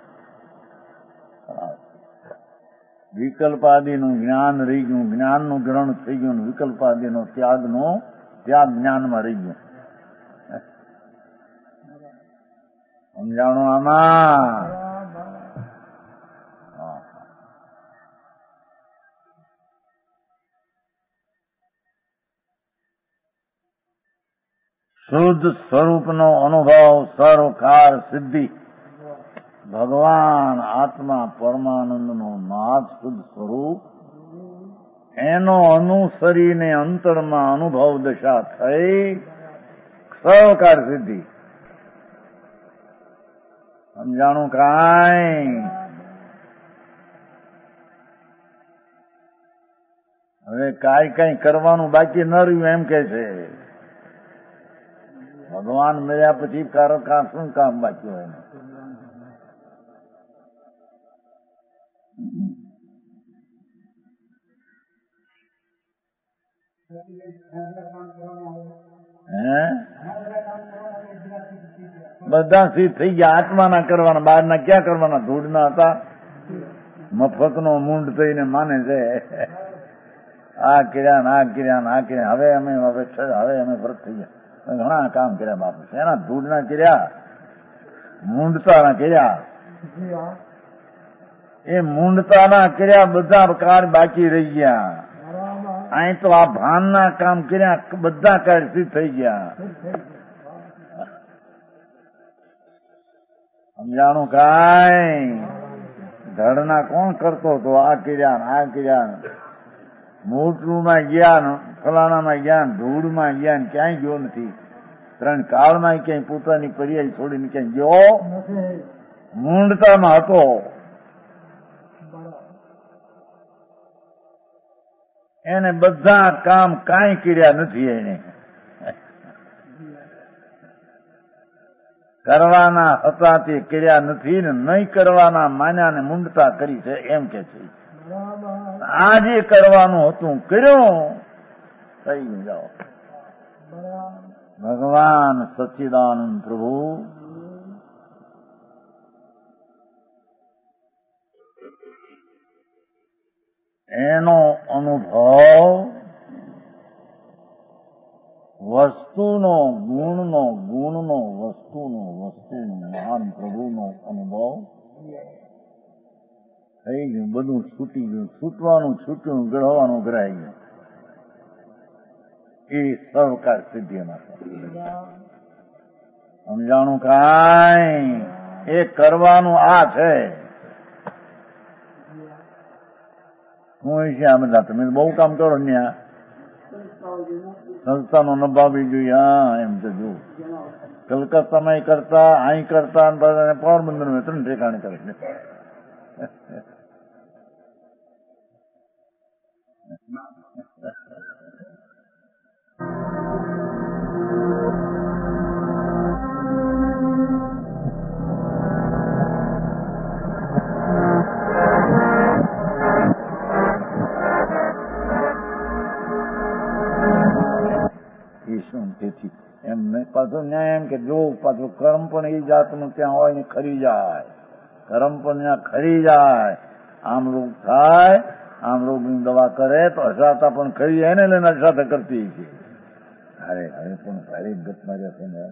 B: વિકલ્પાદિનું જ્ઞાન રહી ગયું, જ્ઞાનનું ગ્રહણ થઈ ગયું, વિકલ્પાદિનો ત્યાગનો ત્યાગ જ્ઞાનમાં રહી ગયું. સમજાણો આમાં? શુદ્ધ સ્વરૂપનો અનુભવ, સર્વકાર સિદ્ધિ, ભગવાન આત્મા પરમાનંદનો નાથ શુદ્ધ સ્વરૂપ, એનો અનુસરીને અંતરમાં અનુભવ દશા થઈ સર્વકાર સિદ્ધિ. સમજાણું કાંઈ? હવે કાંઈ કાંઈ કરવાનું બાકી ન રહ્યું એમ કે છે. ભગવાન મળ્યા પછી કામ શું કામ બાકી હોય? હે બધા સિદ્ધ થઈ ગયા. આત્માના કરવાના, બહારના ક્યાં કરવાના? ધૂળના હતા. મફતનો મૂંડ થઈને માને છે આ કર્યા ને આ કર્યા ને આ કર્યા. હવે અમે હવે હવે અમે વ્રત થઈ ગયા, ઘણા કામ કર્યા બાપુ. એના ધૂળના કર્યા, મૂંડતાના કર્યા. એ મૂંડતાના કર્યા બધા કાર્ય બાકી રહી ગયા. અહીં તો આ ભાનના કામ કર્યા બધા કાર્ય સિદ્ધ થઈ ગયા. સમજાણું કાંઈ? ધડના કોણ કરતો હતો? આ કર્યા ને આ કર્યા. મોટલુમાં ગયા ને ફલાણામાં ગયા ને ધૂળમાં ગયા ને ક્યાંય ગયો નથી. ત્રણ કાળમાં ક્યાંય પોતાની પર્યાય છોડીને ક્યાંય ગયો મૂંડતામાં હતો. એને બધા કામ કાંઈ કર્યા નથી. એને કરવાના હતા તે કર્યા નથી ને નહીં કરવાના માન્યા ને મૂંડતા કરી છે એમ કે છે. આજે કરવાનું હતું કર્યું, થઈ જાઓ. ભગવાન સચ્ચિદાનંદ પ્રભુ એનો અનુભવ વસ્તુનો ગુણનો ગુણનો વસ્તુનો વસ્તુનો મહાન પ્રભુનો અનુભવ થઈ ગયું. બધું છૂટી ગયું. છૂટવાનું છૂટ્યું, ગ્રહવાનું ગ્રહાઈ ગયું. એ સર્વકાર સિદ્ધિમાં સમજાણું કાંઈ? એ કરવાનું આ છે. હું છે આ બધા તમે બહુ કામ કરો ને સંસ્થાનો નભાવી જોઈએ. હા એમ તો જો કલકત્તામાં કરતા, અહીં કરતા, પોરબંદર માં ત્રણ ઠેકાણે કરે છે. તેથી એમને પાછું ન્યાય એમ કે જો પાછું કર્મ પણ એ જાતનું ત્યાં હોય ને ખરી જાય. કર્મ પણ ત્યાં ખરી જાય. આમ રોગ થાય, આમ રોગની દવા કરે તો અસાતા પણ ખરી જાય ને લઈને અસાતા કરતી છે. અરે હવે પણ ભારે ગતમાં જશે ને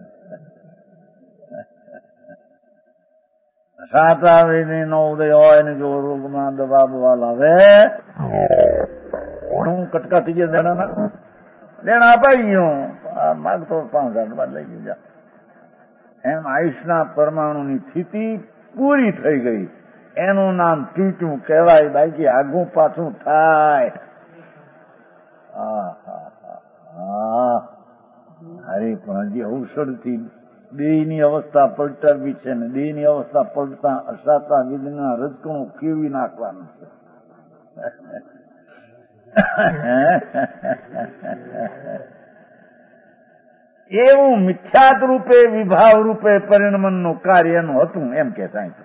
B: અસાતા નો ઉદય હોય ને જો રોગમાં દવા બવા લાવે હું કટકા થઈ ગયા દેણાના લેણા અપાઈ ગયું. માગતો પાંચ હજાર બાદ લઈ ગયા. એમ આયુષના પરમાણુની સ્થિતિ પૂરી થઈ ગઈ. એનું નામ તૂટ્યું કહેવાય. બાકી આગું પાછું થાય. અરે પણ હજી ઔષધથી દેહની અવસ્થા પલટાવી છે ને દેહની અવસ્થા પલટા અસાતા વિધના રજકણું કેવી નાખવાનું છે. એવું મિથ્યાત રૂપે વિભાવ રૂપે પરિણમનનું કાર્ય એનું હતું એમ કે સાહેબ.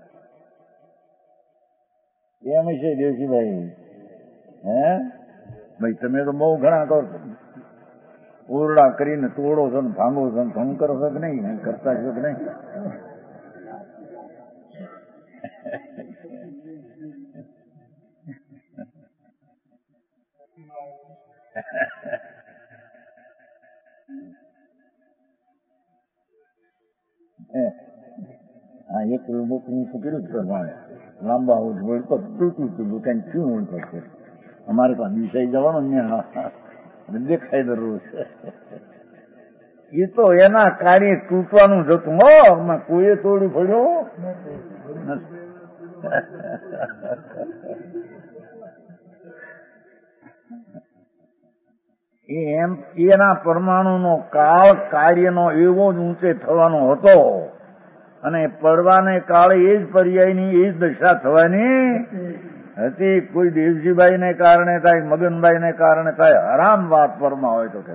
B: એમ છે દેવજીભાઈ. હે ભાઈ તમે તો બહુ ઘણા કરો છો, ઓરડા કરીને તોડો છો ને ભાંગો છો ને ભંગ કરો છો કે નહીં, કરતા છો કે નહીં? હા, એક બુકનું શું કર્યું પ્રમાણે લાંબા ઓળખો તૂટું તૂટું કઈ શું ઓળખો છે. અમારે તો દિશાઈ જવાનું દેખાય દરરોજ. એ તો એના કાર્ય તૂટવાનું જતું હો, કોઈએ તોડી પડ્યો એમ. એના પરમાણુનો કાળ કાર્યનો એવો જ ઊંચે થવાનો હતો અને પડવાને કાળે એ જ પર્યાયની એ જ દશા થવાની હતી. કોઈ દેવજીભાઈ ને કારણે થાય, મગનભાઈ ને કારણે થાય, હરામ વાત પરમાં હોય તો કે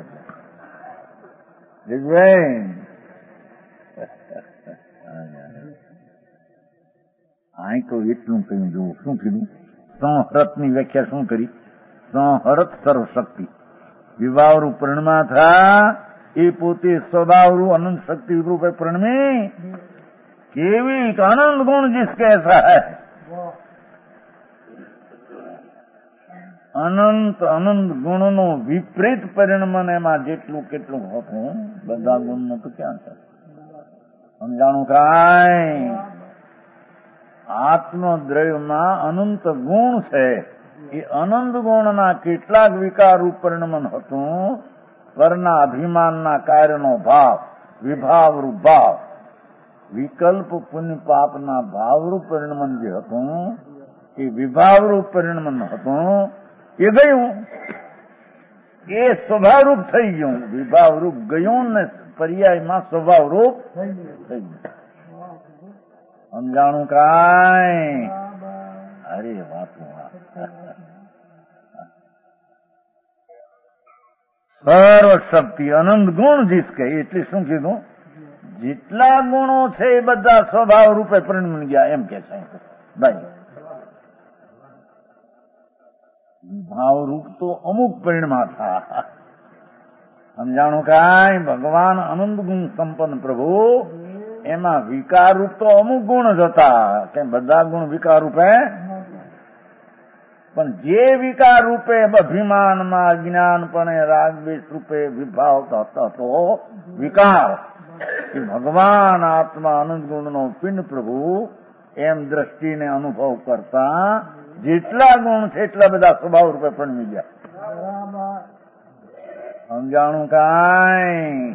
B: આ તો એટલું કહ્યું. જોવું શું કીધું? સંહરત ની વ્યાખ્યા શું કરી? સંહરત સર્વશક્તિ વિભાવરૂપ પરિણમાં થા એ પોતે સ્વભાવરૂ અનંત શક્તિ રૂપે પરિણમી. કેવી આનંદ ગુણ जिसके ऐसा है, અનંત અનંત ગુણનો વિપરીત પરિણમન એમાં જેટલું કેટલું હતું બધા ગુણનું તો ક્યાં છે? સમજાણું કાંઈ? આત્મદ્રવ્યમાં અનંત ગુણ છે. એ અનંત ગુણના કેટલાક વિકાર રૂપ પરિણમન હતું. પરના અભિમાનના કાર્યનો ભાવ વિભાવરૂપ ભાવ, વિકલ્પ પુણ્ય પાપના ભાવરૂપ પરિણમન જે હતું એ વિભાવરૂપ પરિણમન હતું. એ ગયું, એ સ્વભાવરૂપ થઈ ગયું. વિભાવરૂપ ગયું ને પર્યાયમાં સ્વભાવરૂપ થઈ ગયું. સમજાણું કાંઈ? અરે વાતું સર્વ શક્તિ અનંત ગુણ જીસકે. એટલે શું કીધું? જેટલા ગુણો છે એ બધા સ્વભાવ રૂપે પરિણમી ગયા એમ કે છે ભાઈ. ભાવરૂપ તો અમુક પરિણમાં થા. સમજાણું કાંઈ? ભગવાન અનંત ગુણ સંપન્ન પ્રભુ, એમાં વિકાર રૂપ તો અમુક ગુણ જ હતા કે બધા ગુણ વિકાર રૂપે. પણ જે વિકાર રૂપે અભિમાનમાં અજ્ઞાનપણે રાગદ્વેષ રૂપે વિભાવ હતો વિકાર, એ ભગવાન આત્મા અનંત ગુણનો પિંડ પ્રભુ એમ દ્રષ્ટિને અનુભવ કરતા જેટલા ગુણ છે એટલા બધા સ્વભાવ રૂપે પરિણમી ગયા. સમજાણું કાંઈ?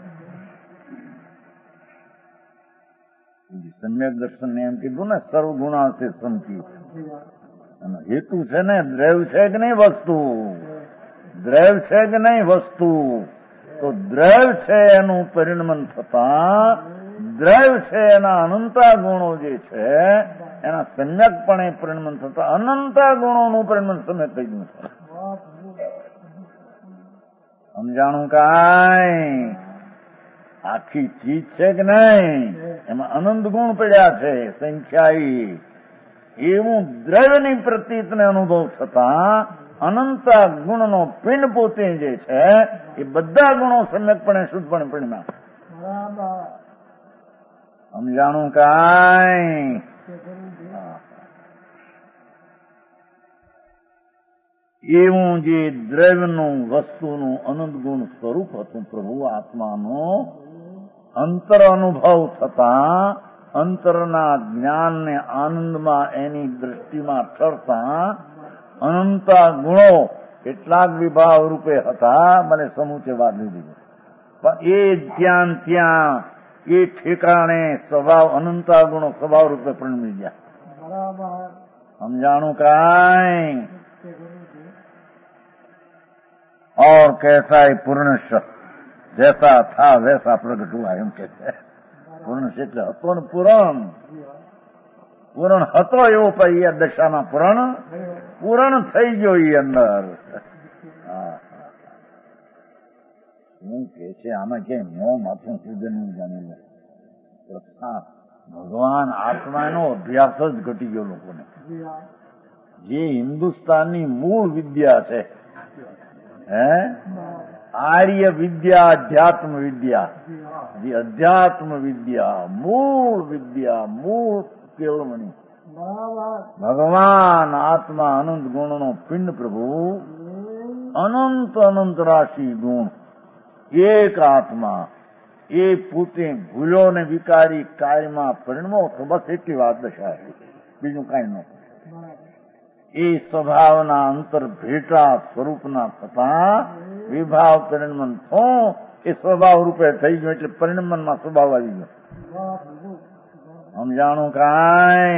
B: સમ્યક દર્શન ને એમ કીધું ને સર્વ ગુણા છે સમજી. અને હેતુ છે ને દ્રવ્ય છે કે નહીં વસ્તુ? દ્રવ્ય છે કે નહીં વસ્તુ? તો દ્રવ્ય છે એનું પરિણમન થતા, દ્રવ્ય છે એના અનંતા ગુણો જે છે એના સમ્યકપણે પરિણમન થતા અનંતા ગુણોનું પરિણમન સમ્યક થઈ ગયું છે. સમજાણું કાંઈ? આખી ચીજ છે કે નહીં એમાં અનંત ગુણ પડ્યા છે સંખ્યાઈ. એવું દ્રવ્યની પ્રતીતને અનુભવ થતા અનંતા ગુણનો પિંડ પોતે જે છે એ બધા ગુણો સમ્યકપણે શુદ્ધપણે પરિણમ્યા. સમજાણું કાંઈ? એવું જે દ્રવ્યનું વસ્તુનું અનંત ગુણ સ્વરૂપ હતું પ્રભુ આત્માનું અંતર અનુભવ થતા અંતરના જ્ઞાનને આનંદમાં એની દ્રષ્ટિમાં ઠરતા અનંતા ગુણો કેટલાક વિભાવ રૂપે હતા. મને સમૂચે વાત લીધી પણ એ ત્યાં ત્યાં એ ઠેકાણે સ્વભાવ અનંતા ગુણો સ્વભાવ રૂપે પરિણમી ગયા. સમજાણું કાંઈ? और कैसा ही पूर्ण जैसा था वैसा प्रगट हुआ એમ કે છે. પૂર્ણ એટલે હતો ને પૂરણ. પૂરણ હતો એવો પછી એ દશામાં પૂરણ પૂરણ થઈ ગયો એ અંદર. શું કે છે આમાં કે મોં માથું સૂજન જાણેલું ભગવાન આત્માનો અભ્યાસ જ ઘટી ગયો લોકોને. જે હિન્દુસ્તાનની મૂળ વિદ્યા છે है आर्य विद्या अध्यात्म विद्या जी अध्यात्म विद्या मूल विद्या मूल केवलमणि भगवान आत्मा अनंत गुण नो पिंड प्रभु अनंत अनंत राशि गुण एक आत्मा એ પોતે ભૂલો ને વિકારી કાયમાં પરિણમો તો બસ એટલી વાત દર્શાવે બીજું કાંઈ ન એ સ્વભાવના અંતર ભેટા સ્વરૂપના થતા વિભાવ પરિણમન થો એ સ્વભાવ રૂપે થઈ ગયો એટલે પરિણમનમાં સ્વભાવ આવી ગયો સમજાણું કાંઈ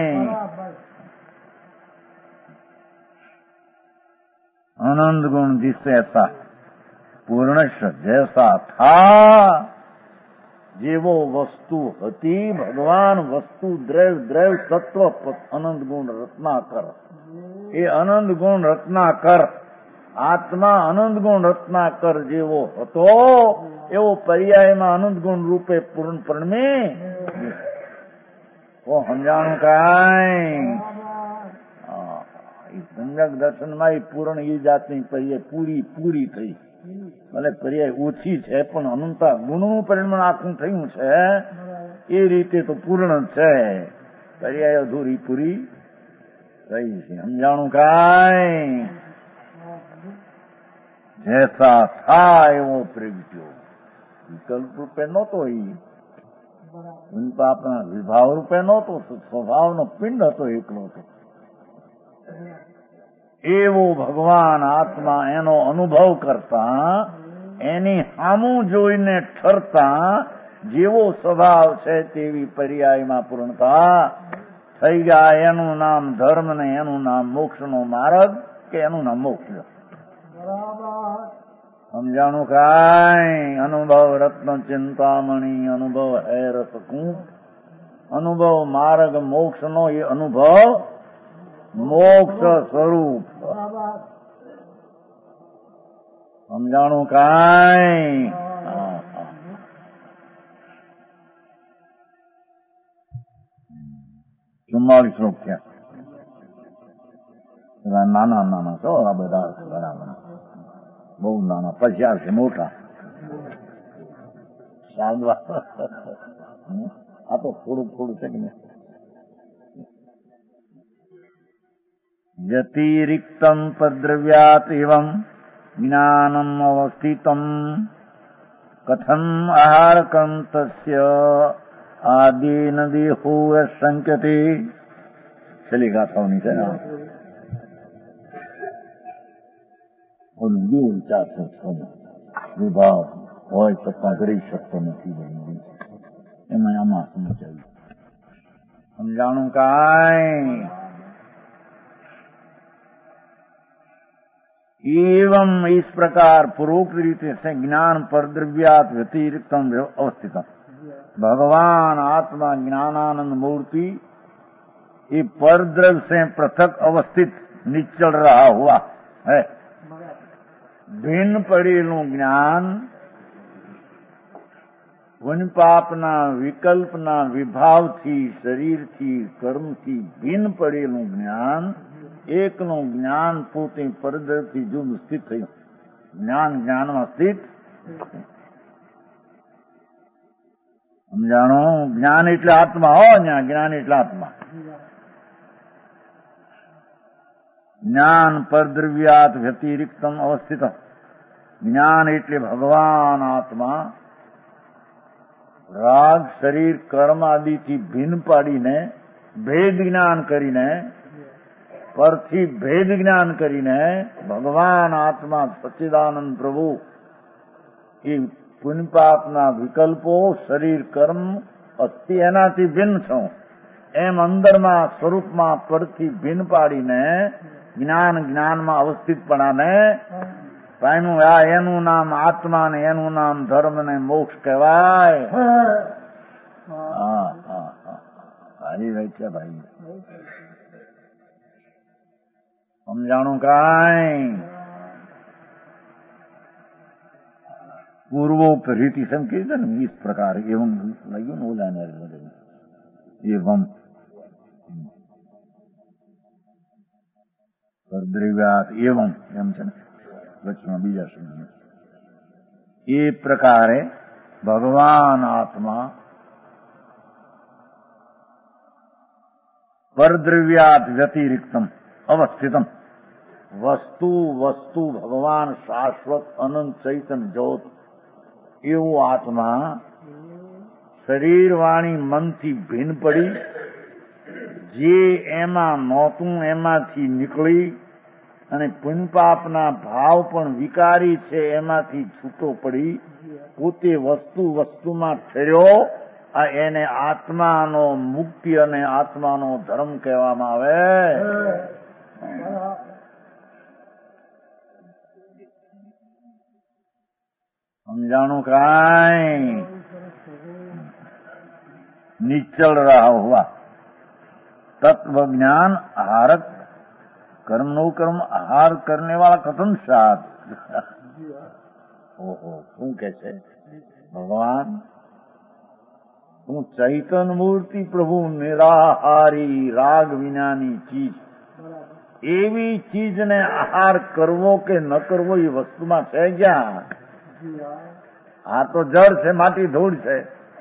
B: આનંદ ગુણ દિશે ऐसा પૂર્ણશ जैसा था જેવો વસ્તુ હતી ભગવાન વસ્તુ દ્રવ્ય દ્રવ્ય તત્વ અનંત ગુણ રત્નાકર એ અનંત ગુણ રત્નાકર આત્મા અનંત ગુણ રત્નાકર જેવો હતો એવો પર્યાયમાં અનંત ગુણ રૂપે પૂર્ણ પરિણમે તો સમજાણું કાંઈ સમ્યક દર્શનમાં એ પૂર્ણ એ જાતની પર્યાય પૂરી પૂરી થઈ ભલે પર્યાય ઓછી છે પણ અનંતા ગુણનું પરિણામ આખું થયું છે એ રીતે તો પૂર્ણ છે પર્યાય અધૂરી પૂરી થઈ છે સમજાણું કાંઈ જેસા થા એવો પ્રગટ્યો વિકલ્પ રૂપે નહોતો એ આપણા વિભાવ રૂપે નહોતો સ્વભાવનો પિંડ હતો એકલો હતો એવો ભગવાન આત્મા એનો અનુભવ કરતા એની સામું જોઈને ઠરતા જેવો સ્વભાવ છે તેવી પર્યાયમાં પૂર્ણતા થઈ ગયા એનું નામ ધર્મ ને એનું નામ મોક્ષનો માર્ગ કે એનું નામ મોક્ષ સમજાણું કાંઈ અનુભવ રત્ન ચિંતામણી અનુભવ હે રસકૂપ અનુભવ માર્ગ મોક્ષનો એ અનુભવ મોક્ષ સ્વરૂપ સમજાણું કાંઈ ચુમ્માલીસ શ્લોક છે નાના નાના છો આ બધા બરાબર બહુ નાના પછી આવશે મોટા સાંભળવા આ તો થોડું થોડું છે કે નહીં व्यतिरिक्तं पद्रव्यात् एवं ज्ञानम् अवस्थितम् कथम् आहारकम् तस्य आदेन देहो शंक्यते चली गाथाओनी છે ને ઓલું બે વિચાર છે વિભાવ હોય છતાં કરી શકતો નથી એમાં આમાં સમજાયું સમજાણું કાંઈ एवं इस प्रकार पूर्वोक्त रीते से ज्ञान पर द्रव्यात व्यतिरिक्तम अवस्थितम भगवान आत्मा ज्ञानानंद मूर्ति ये पर द्रव्य से पृथक अवस्थित निचल रहा हुआ है भिन्न पड़ेलू ज्ञान पुण्य पापना विकल्पना विभाव थी शरीर थी कर्म थी भिन्न पड़ेलू ज्ञान એકનું જ્ઞાન પોતે પરદ્રવ્યથી જુદું સ્થિત થયું જ્ઞાન જ્ઞાનમાં સ્થિત સમજાણો જ્ઞાન એટલે આત્મા હો જ્ઞાન એટલે આત્મા જ્ઞાન પરદ્રવ્યાત વ્યતિરિક્તમ અવસ્થિત જ્ઞાન એટલે ભગવાન આત્મા રાગ શરીર કર્મ આદિથી ભિન્ન પાડીને ભેદ જ્ઞાન કરીને પરથી ભેદ જ્ઞાન કરીને ભગવાન આત્મા સચ્ચિદાનંદ પ્રભુ એ પુણ્ય પાપના વિકલ્પો શરીર કર્મ અસ્થિ એનાથી ભિન્ન છો એમ અંદરમાં સ્વરૂપમાં પરથી ભિન્ન પાડીને જ્ઞાન જ્ઞાનમાં અવસ્થિતપણાને પામ્યું આ એનું નામ આત્મા ને એનું નામ ધર્મ ને મોક્ષ કહેવાય હા હા હા સારી વ્યાખ્યા ભાઈ સમજાણું કાંઈ પૂર્વોક્ત રીતિ સંકેતન इस प्रकार एवं लगे न ओलाने एवं द्रव्यात एवं એમ છે ને વચમાં બીજા શબ્દ એ પ્રકારે ભગવાન આત્મા પરદ્રવ્યાત વ્યતિરિક્તમ અવસ્થિતમ વસ્તુ વસ્તુ ભગવાન શાશ્વત અનંત ચૈતન્ય જ્યોત એવું આત્મા શરીર વાણી મનથી ભિન્ન પડી જે એમાં નહોતું એમાંથી નીકળી અને પુણ્યપાપના ભાવ પણ વિકારી છે એમાંથી છૂટો પડી પોતે વસ્તુ વસ્તુમાં ઠર્યો આ એને આત્માનો મુક્તિ અને આત્માનો ધર્મ કહેવામાં આવે. સમજાણું કાંઈ निश्चल रहा हुआ तत्व ज्ञान आहारक कर्म नो कर्म आहार करने वाला कथन साध. ओहो શું કે છે ભગવાન તું ચૈતન મૂર્તિ પ્રભુ નિરાહારી રાગ વિનાની ચીજ એવી ચીજને આહાર કરવો કે ન કરવો એ વસ્તુમાં છે ક્યાં? આ તો જળ છે, માટી ધૂળ છે.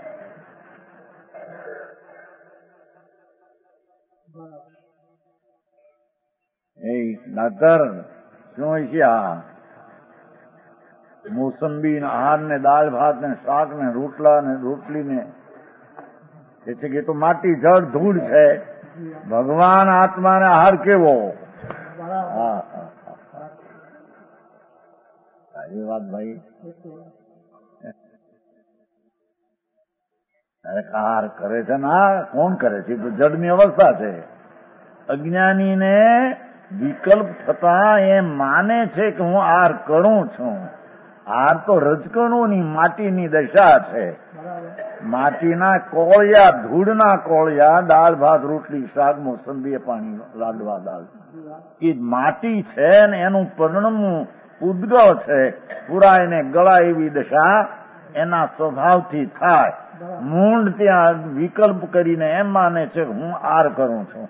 B: એ ડાક્ટર શું હોય છે આ મોસંબી ને આહાર ને દાળ ભાત ને શાક ને રોટલા ને રોટલી ને એ છે કે તો માટી જળ ધૂળ છે. ભગવાન આત્માને આહાર કેવો? હા સારી વાત ભાઈ. આહાર કરે છે ને કોણ કરે છે? તો જડની અવસ્થા છે. અજ્ઞાનીને વિકલ્પ થતા એ માને છે કે હું આહાર કરું છું. આહાર તો રજકણોની માટીની દશા છે. માટીના કોળિયા ધૂળના કોળિયા દાળ ભાત રોટલી શાક મોસંબી પાણી લાડવા દાળ એ માટી છે ને એનું પરિણમવું ઉદ્ગવ છે. પૂરા એને ગળા એવી દશા એના સ્વભાવથી થાય. મૂંડ ત્યાં વિકલ્પ કરીને એમ માને છે કે હું આહાર કરું છું.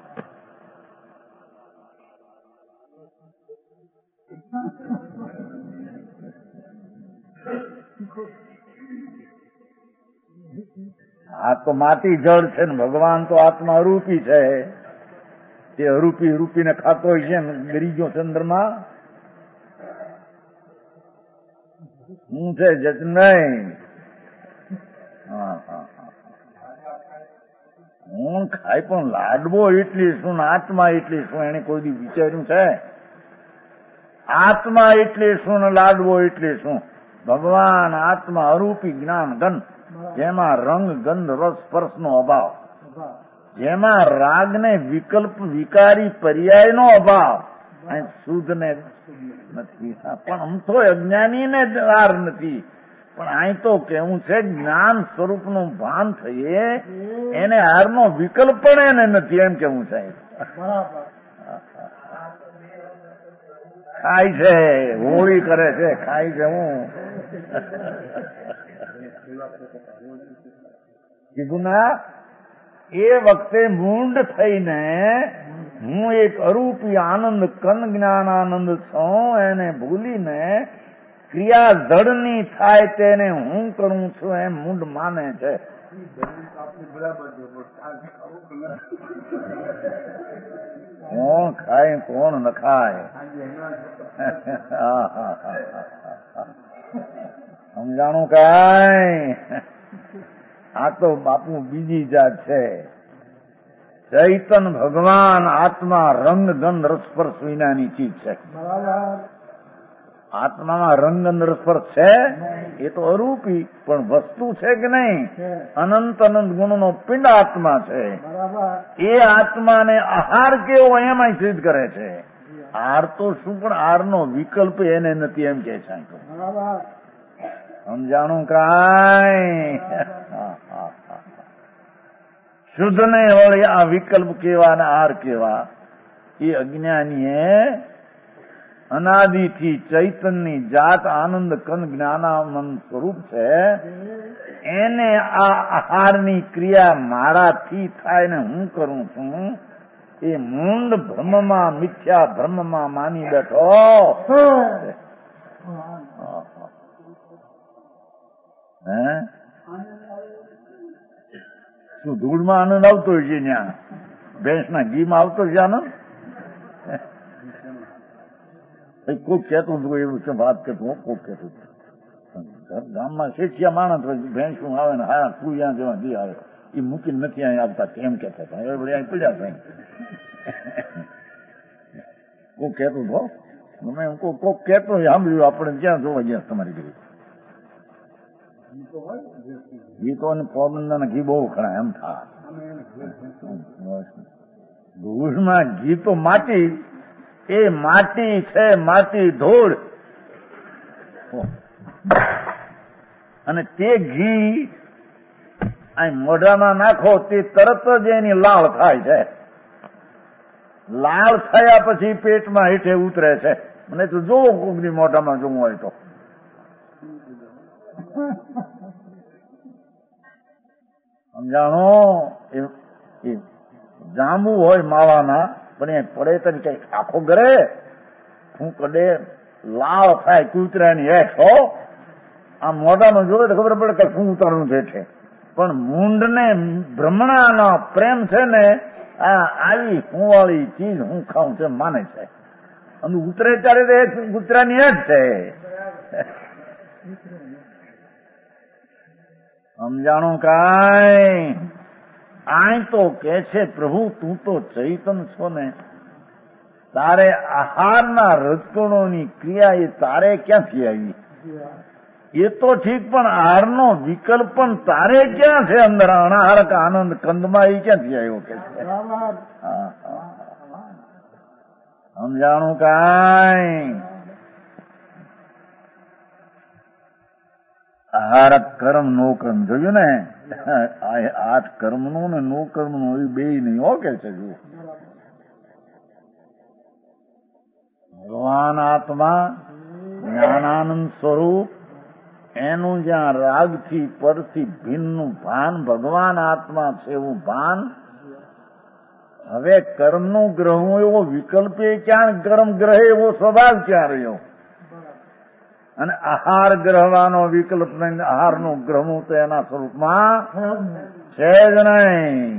B: આ તો માટી જળ છે ને ભગવાન તો આત્મા અરૂપી છે. તે અરૂપી રૂપીને ખાતો હોય છે ને ગરી ગયો ચંદ્રમાં હું છે જત નહીં. હું ખાય પણ લાડવો એટલી શું ને આત્મા એટલી શું એને કોઈ દી વિચાર્યું છે? આત્મા એટલી શું ને લાડવો એટલી શું? ભગવાન આત્મા અરૂપી જ્ઞાન ઘન જેમાં રંગ ગંધ રસ સ્પર્શનો અભાવ, જેમાં રાગને વિકલ્પ વિકારી પર્યાયનો અભાવ. અહીં શુદ્ધ ને નથી પણ આમ તો અજ્ઞાનીને વાર નથી. પણ અહીં તો કેવું છે જ્ઞાન સ્વરૂપનું ભાન થઈએ એને હારનો વિકલ્પ પણ એને નથી એમ કેવું છે. ખાય છે, હોળી કરે છે, ખાય છે. હું કીધું ના એ વખતે મૂંડ થઈને હું એક અરૂપી આનંદ કન જ્ઞાન આનંદ છું એને ભૂલીને ક્રિયા જડની થાય તેને હું કરું છું એમ મૂંડ માને છે. કોણ ખાય કોણ ન ખાય સમજાણું કાંઈ? આ તો બાપુ બીજી જાત છે. ચૈતન ભગવાન આત્મા રંગ ગંધ રસસ્પર્શ વિનાની ચીજ છે. આત્મામાં રંગ ગંધ રસસ્પર્શ છે એ તો અરૂપી પણ વસ્તુ છે કે નહીં? અનંત અનંત ગુણનો પિંડ આત્મા છે. એ આત્માને આહાર કેવો એમાં સિદ્ધ કરે છે. આહાર તો શું પણ આહારનો વિકલ્પ એને નથી એમ કે છે. સમજાણું કાંઈ? શુદ્ધ ને વળી આ વિકલ્પ કેવા ને આહાર કેવા? એ અજ્ઞાનીએ અનાદિથી ચૈતનની જાત આનંદ કન જ્ઞાનાનંદ સ્વરૂપ છે એને આ આહારની ક્રિયા મારાથી થાય ને હું કરું છું એ મૂંડ ભ્રમમાં મિથ્યા ભ્રમમાં માની બેઠો. હે શું ધૂળમાં આનંદ આવતો હોય છે? ત્યાં ભેંસના ઘીમાં આવતો છે આનંદ? કોઈક કહેતું હતું એવું છે, વાત કરતું હું કોઈક કહેતું ગામમાં શેઠિયા માણસ ભેંસું આવે ને હા તું ત્યાં જેવા ઘી આવે એ મૂકીને નથી અહીં આવતા કેમ કહેતા હતા. હવે બધા અહીં પીડ્યા થાય. કોઈક કહેતું હતો તમે એમ કોઈક કહેતો સાંભળ્યું આપણે ક્યાં જોવા ગયા તમારી ઘરે ઘી તો પોરબંદરના ઘી બહુ ખરા એમ થા ભુજમાં ઘી તો માટી એ માટી છે, માટી ધૂળ, અને તે ઘી અહીં મોઢામાં નાખો તે તરત જ એની લાળ થાય છે. લાળ થયા પછી પેટમાં હેઠે ઉતરે છે. મને તો જોવો કોકની મોઢામાં જોવું હોય તો સમજાણો. એ જાંબુ હોય માવાના પણ એ પડે તો કઈ આખો ગરે હું કડે લાળ થાય કૂતરાની હેઠો આ મોઢામાં જોવે તો ખબર પડે કે શું ઉતારવું છે. પણ મૂંડને ભ્રમણાનો પ્રેમ છે ને આ આવી હું વાળી ચીજ હું ખાઉં છે માને છે અને ઉતરે ત્યારે તો એક કૂતરાની હેઠ છે. સમજાણું કાંઈ? આય તો કે છે પ્રભુ તું તો ચૈતન છો ને, તારે આહારના રજકણોની ક્રિયા એ તારે ક્યાંથી આવી? એ તો ઠીક પણ આહારનો વિકલ્પ પણ તારે ક્યાં છે? અંદર અનાહારક આનંદ કંદમાં એ ક્યાંથી આવ્યો કે છે? સમજાણું કાંઈ? આહારક કર્મ નો કર્મ જોયું ને, આઠ કર્મનું ને નો કર્મનું એ બે નહીં હો કે છે. જો ભગવાન આત્મા જ્ઞાનાનંદ સ્વરૂપ એનું જ્યાં રાગથી પરથી ભિન્નનું ભાન ભગવાન આત્મા છે એવું ભાન. હવે કર્મનું ગ્રહવું એવો વિકલ્પ ક્યાં, કર્મ ગ્રહે એવો સ્વભાવ ક્યાં રહ્યો? અને આહાર ગ્રહવાનો વિકલ્પ નહીં, આહારનું ગ્રહવું તો એના સ્વરૂપમાં છે જ નહીં.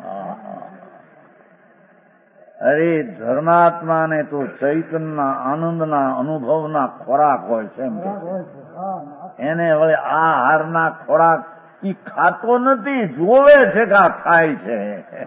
B: અરે ધર્માત્માને તો ચૈતનના આનંદના અનુભવના ખોરાક હોય છે એમ કે એને વળે આ આહારના ખોરાક ઈ ખાતો નથી, જોવે છે કે આ ખાય છે.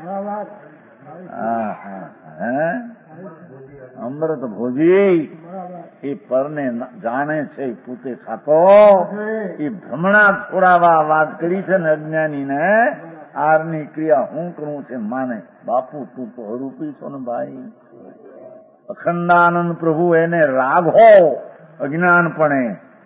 B: હે અમૃત ભોજી એ પરને જાણે છે પોતે ખાતો એ ભ્રમણા છોડાવા વાત કરી છે ને અજ્ઞાનીને આહારની ક્રિયા હું કરું છે માને. બાપુ તું તો અરૂપી છો ને ભાઈ. અખંડાનંદ પ્રભુ એને રાગો અજ્ઞાનપણે,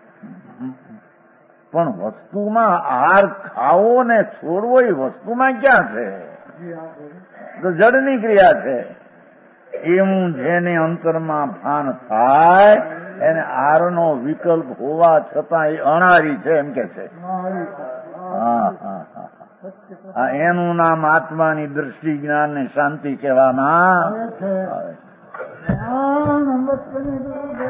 B: પણ વસ્તુમાં આહાર ખાવો ને છોડવો એ વસ્તુમાં ક્યાં છે? તો જડની ક્રિયા છે. એવું જેને અંતરમાં ભાન થાય એને આહારનો વિકલ્પ હોવા છતાં એ અણારી છે એમ કે છે. હા હા હા એનું નામ આત્માની દ્રષ્ટિ જ્ઞાન ને શાંતિ કહેવામાં આવે છે.